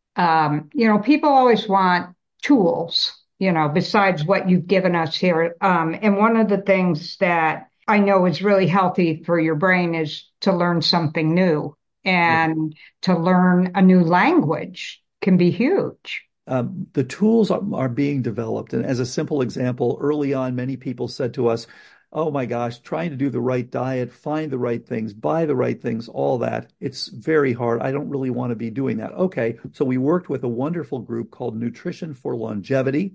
um, you know, people always want tools, you know, besides what you've given us here. Um, and one of the things that I know is really healthy for your brain is to learn something new, Yeah. and to learn a new language can be huge. Um, the tools are, are being developed. And as a simple example, early on, many people said to us, oh my gosh, trying to do the right diet, find the right things, buy the right things, all that, it's very hard. I don't really want to be doing that. Okay, so we worked with a wonderful group called Nutrition for Longevity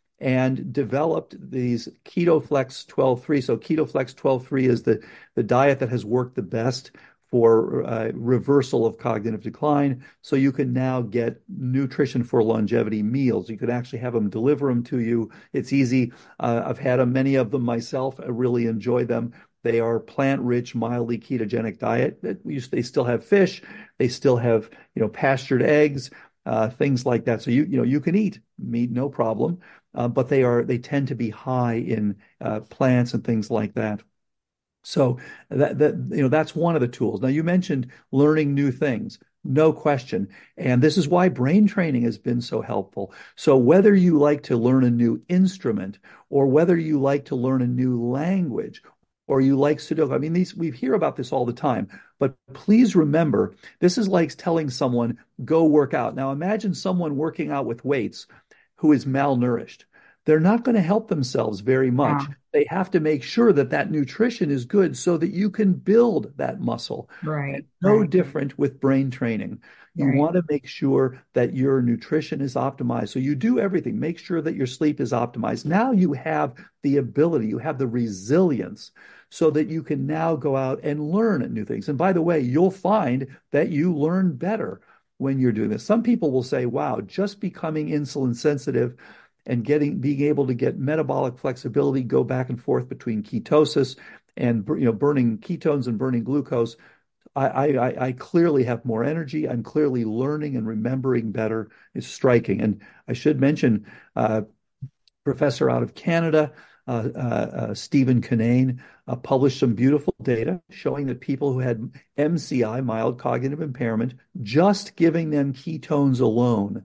and developed these KetoFlex twelve three. So KetoFlex twelve three is the, the diet that has worked the best for uh, reversal of cognitive decline. So you can now get Nutrition for Longevity meals. You could actually have them deliver them to you. It's easy. Uh, I've had them, many of them myself. I really enjoy them. They are plant-rich, mildly ketogenic diet. They still have fish. They still have, you know, pastured eggs. uh, things like that. So you you know you can eat meat, no problem, uh, but they are they tend to be high in uh, plants and things like that. So that that you know that's one of the tools. Now you mentioned learning new things. No question. And this is why brain training has been so helpful. So whether you like to learn a new instrument or whether you like to learn a new language or you like Sudoku, I mean, these we hear about this all the time, but please remember, this is like telling someone, go work out. Now imagine someone working out with weights who is malnourished. They're not going to help themselves very much. Yeah. They have to make sure that that nutrition is good so that you can build that muscle. And Right, no right, different with brain training. You right. want to make sure that your nutrition is optimized. So you do everything. Make sure that your sleep is optimized. Now you have the ability, you have the resilience so that you can now go out and learn new things. And by the way, you'll find that you learn better when you're doing this. Some people will say, wow, just becoming insulin sensitive and getting being able to get metabolic flexibility, go back and forth between ketosis and you know burning ketones and burning glucose. I, I, I clearly have more energy. I'm clearly learning and remembering better. It's striking. And I should mention, uh, professor out of Canada, uh, uh, uh, Stephen Kinane, uh, published some beautiful data showing that people who had M C I, mild cognitive impairment, just giving them ketones alone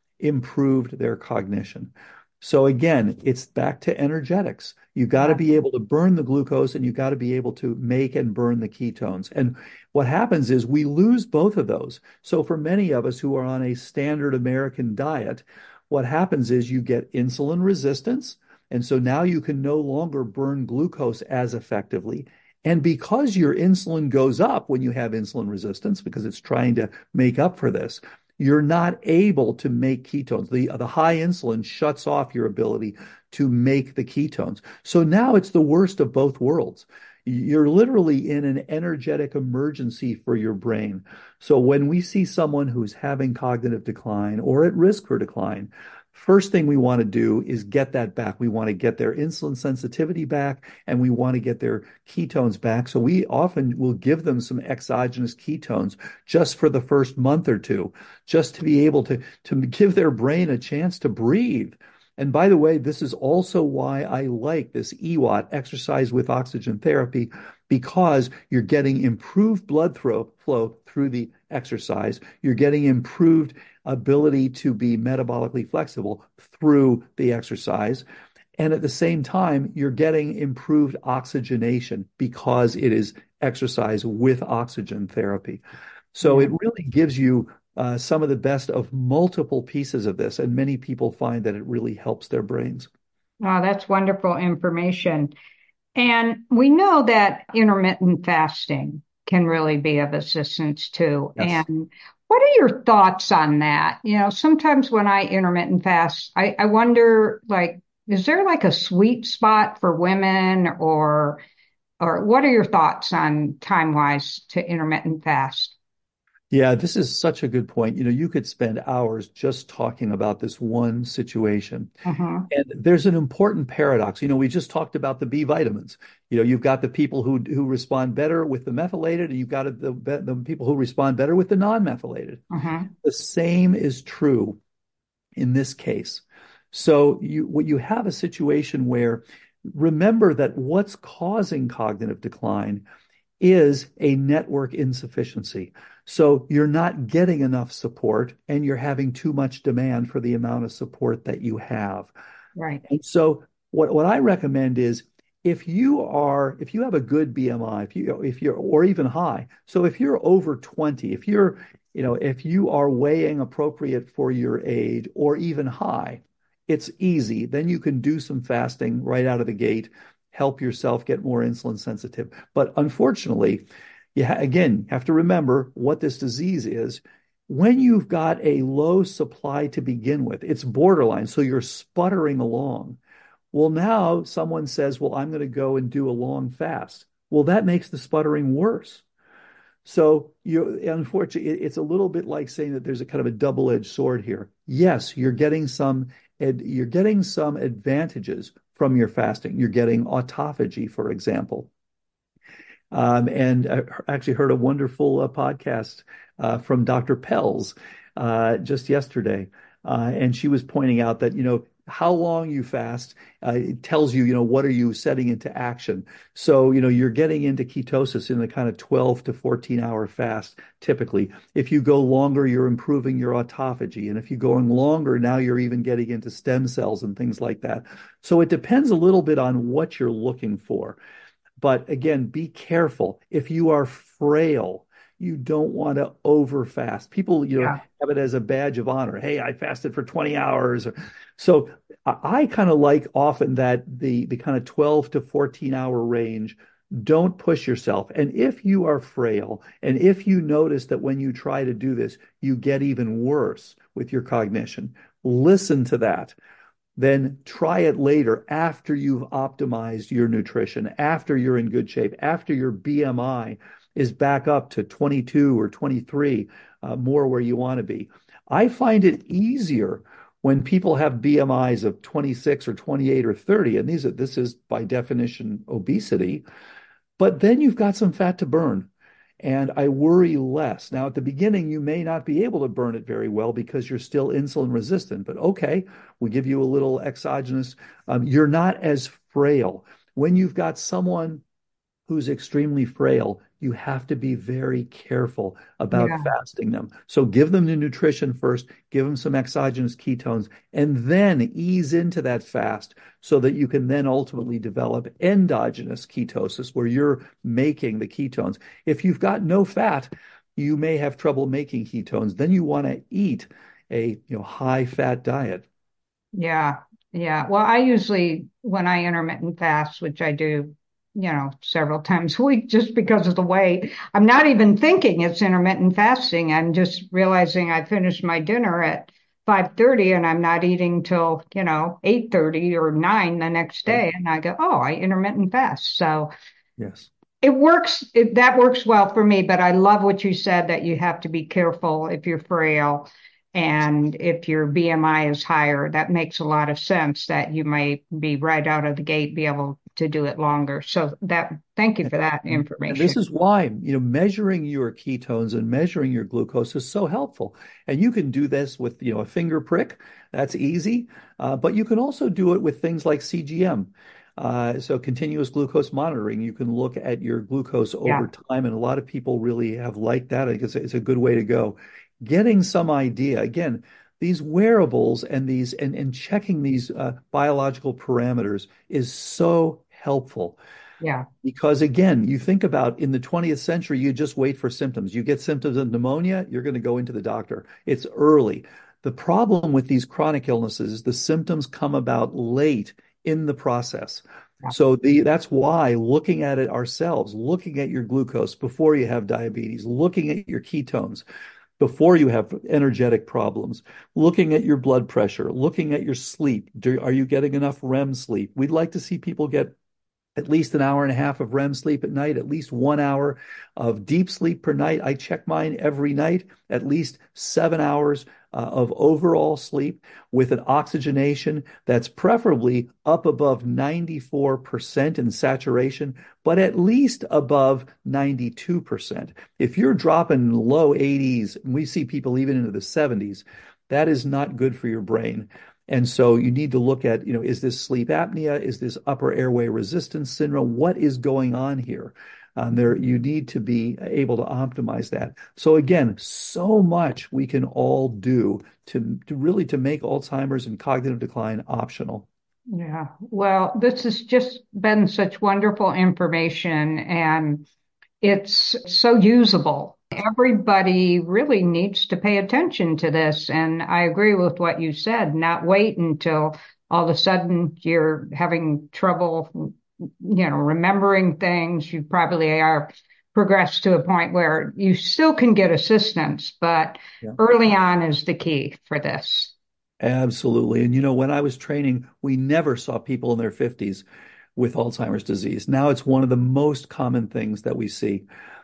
improved their cognition. So again, it's back to energetics. You got to Yeah. be able to burn the glucose and you got to be able to make and burn the ketones. And what happens is we lose both of those. So for many of us who are on a standard American diet, what happens is you get insulin resistance. And so now you can no longer burn glucose as effectively. And because your insulin goes up when you have insulin resistance, because it's trying to make up for this, you're not able to make ketones. The, the high insulin shuts off your ability to make the ketones. So now it's the worst of both worlds. You're literally in an energetic emergency for your brain. So when we see someone who's having cognitive decline or at risk for decline, first thing we want to do is get that back. We want to get their insulin sensitivity back and we want to get their ketones back. So we often will give them some exogenous ketones just for the first month or two, just to be able to, to give their brain a chance to breathe. And by the way, this is also why I like this E W O T, exercise with oxygen therapy, because you're getting improved blood flow, flow through the exercise. You're getting improved ability to be metabolically flexible through the exercise. And at the same time, you're getting improved oxygenation because it is exercise with oxygen therapy. So Yeah. it really gives you uh, some of the best of multiple pieces of this. And many people find that it really helps their brains. Oh, that's wonderful information. And we know that intermittent fasting can really be of assistance too. Yes. And what are your thoughts on that? You know, sometimes when I intermittent fast, I, I wonder, like, is there like a sweet spot for women or or what are your thoughts on time wise to intermittent fast? Yeah, this is such a good point. You know, you could spend hours just talking about this one situation. Uh-huh. And there's an important paradox. You know, we just talked about the B vitamins. You know, you've got the people who who respond better with the methylated, and you've got the, the people who respond better with the non-methylated. Uh-huh. The same is true in this case. So you what you have a situation where remember that what's causing cognitive decline is a network insufficiency. So you're not getting enough support and you're having too much demand for the amount of support that you have. Right. And so what, what I recommend is if you are, if you have a good B M I, if you, if you're, or even high, so if you're over twenty, if you're, you know, if you are weighing appropriate for your age or even high, it's easy. Then you can do some fasting right out of the gate, help yourself get more insulin sensitive. But unfortunately, you ha- again have to remember what this disease is. When you've got a low supply to begin with, it's borderline, so you're sputtering along. Well, now someone says, well, I'm going to go and do a long fast. Well, that makes the sputtering worse. So you, unfortunately, it's a little bit like saying that there's a kind of a double-edged sword here. Yes, you're getting some, you're getting some advantages from your fasting. You're getting autophagy, for example. Um, and I actually heard a wonderful uh, podcast uh, from Doctor Pelz, uh, just yesterday, uh, and she was pointing out that, you know, how long you fast, uh, it tells you, you know, what are you setting into action. So, you know, you're getting into ketosis in the kind of twelve to fourteen hour fast, typically. If you go longer, you're improving your autophagy. And if you're going longer, now you're even getting into stem cells and things like that. So it depends a little bit on what you're looking for. But again, be careful. If you are frail, you don't want to over fast. People, you know, Yeah. have it as a badge of honor. Hey, I fasted for twenty hours. So I, I kind of like often that the the kind of twelve to fourteen hour range. Don't push yourself. And if you are frail, and if you notice that when you try to do this, you get even worse with your cognition, listen to that. Then try it later after you've optimized your nutrition, after you're in good shape, after your B M I is back up to twenty-two or twenty-three, uh, more where you want to be. I find it easier when people have B M Is of twenty-six or twenty-eight or thirty, and these are, this is by definition obesity, but then you've got some fat to burn. And I worry less. Now, at the beginning, you may not be able to burn it very well because you're still insulin resistant, but okay, we give you a little exogenous. Um, you're not as frail. When you've got someone who's extremely frail, you have to be very careful about Yeah. fasting them. So give them the nutrition first, give them some exogenous ketones, and then ease into that fast so that you can then ultimately develop endogenous ketosis where you're making the ketones. If you've got no fat, you may have trouble making ketones. Then you want to eat a, you know, high fat diet. Yeah. Yeah. Well, I usually, when I intermittent fast, which I do, you know, several times a week just because of the way I'm not even thinking it's intermittent fasting. I'm just realizing I finished my dinner at five thirty and I'm not eating till, you know, eight thirty or nine the next Right. day. And I go, oh, I intermittent fast. So Yes. it works. It, that works well for me, but I love what you said that you have to be careful if you're frail and if your B M I is higher. That makes a lot of sense that you might be right out of the gate, be able to do it longer. So that, thank you for that And, and this information. is why, you know, measuring your ketones and measuring your glucose is so helpful. And you can do this with, you know, a finger prick. That's easy. Uh, but you can also do it with things like C G M. Uh, so continuous glucose monitoring. You can look at your glucose over Yeah. time. And a lot of people really have liked that. I think it's a, it's a good way to go. Getting some idea. Again, these wearables and these and, and checking these uh, biological parameters is so helpful. Yeah. Because again, you think about in the twentieth century, you just wait for symptoms. You get symptoms of pneumonia, you're going to go into the doctor. It's early. The problem with these chronic illnesses is the symptoms come about late in the process. Yeah. So the, that's why looking at it ourselves, looking at your glucose before you have diabetes, looking at your ketones before you have energetic problems, looking at your blood pressure, looking at your sleep. Do, are you getting enough R E M sleep? We'd like to see people get at least an hour and a half of R E M sleep at night, at least one hour of deep sleep per night. I check mine every night, at least seven hours uh, of overall sleep with an oxygenation that's preferably up above ninety-four percent in saturation, but at least above ninety-two percent. If you're dropping low eighties, and we see people even into the seventies, that is not good for your brain. And so you need to look at, you know, is this sleep apnea? Is this upper airway resistance syndrome? What is going on here? Um, there, you need to be able to optimize that. So again, so much we can all do to, to really to make Alzheimer's and cognitive decline optional. Yeah. Well, this has just been such wonderful information and it's so usable. Everybody really needs to pay attention to this. And I agree with what you said, not wait until all of a sudden you're having trouble, you know, remembering things. You probably are progressed to a point where you still can get assistance, but Yeah. early on is the key for this. Absolutely. And you know, when I was training, we never saw people in their fifties with Alzheimer's disease. Now it's one of the most common things that we see.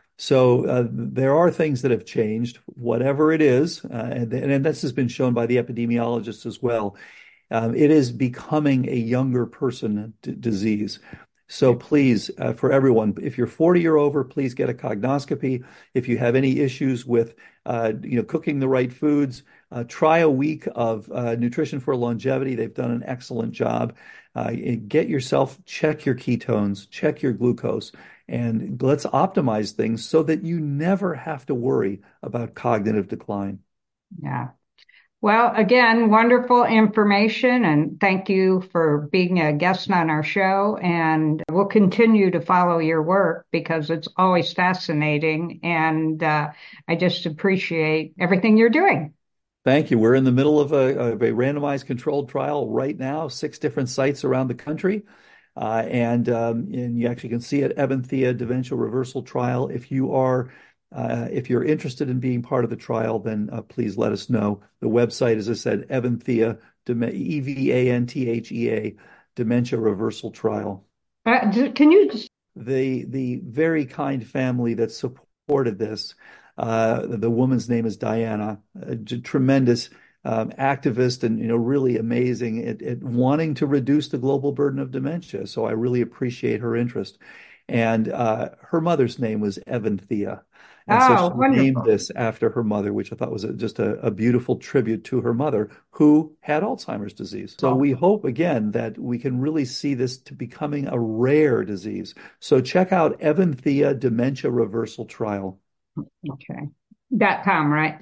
So uh, there are things that have changed, whatever it is, uh, and, and this has been shown by the epidemiologists as well. Um, it is becoming a younger person d- disease. So please, uh, for everyone, if you're forty or over, please get a cognoscopy. If you have any issues with, uh, you know, cooking the right foods, uh, try a week of uh, Nutrition for Longevity. They've done an excellent job. Uh, get yourself, check your ketones, check your glucose, and let's optimize things so that you never have to worry about cognitive decline. Yeah. Well, again, wonderful information, and thank you for being a guest on our show. And we'll continue to follow your work because it's always fascinating. And uh, I just appreciate everything you're doing. Thank you. We're in the middle of a, of a randomized controlled trial right now, six different sites around the country. Uh, and, um, and you actually can see it, Eventhea Dementia Reversal Trial. If you are Uh, if you're interested in being part of the trial, then uh, please let us know. The website, as I said, Eventhea, E V A N T H E A, Dementia Reversal Trial. Uh, can you just... The, the very kind family that supported this, uh, the woman's name is Diana, a tremendous um, activist and, you know, really amazing at, at wanting to reduce the global burden of dementia. So I really appreciate her interest. And uh, her mother's name was Eventhea. And so Oh, she named wonderful. this after her mother, which I thought was a, just a, a beautiful tribute to her mother, who had Alzheimer's disease. So we hope, again, that we can really see this to becoming a rare disease. So check out Eventhea Dementia Reversal Trial. Okay. Dot com, right?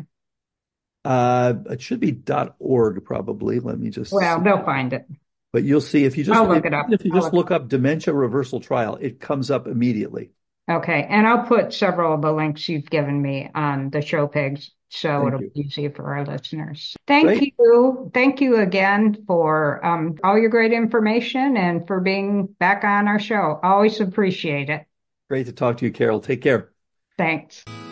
Uh, it should be .org probably. Let me just Well, see. they'll find it. But you'll see if you just I'll look if, it up. if you I'll just look look up Dementia Reversal Trial, it comes up immediately. Okay, and I'll put several of the links you've given me on the show page so Thank it'll you. be easy for our listeners. Thank Great. you. Thank you again for um, all your great information and for being back on our show. Always appreciate it. Great to talk to you, Carol. Take care. Thanks.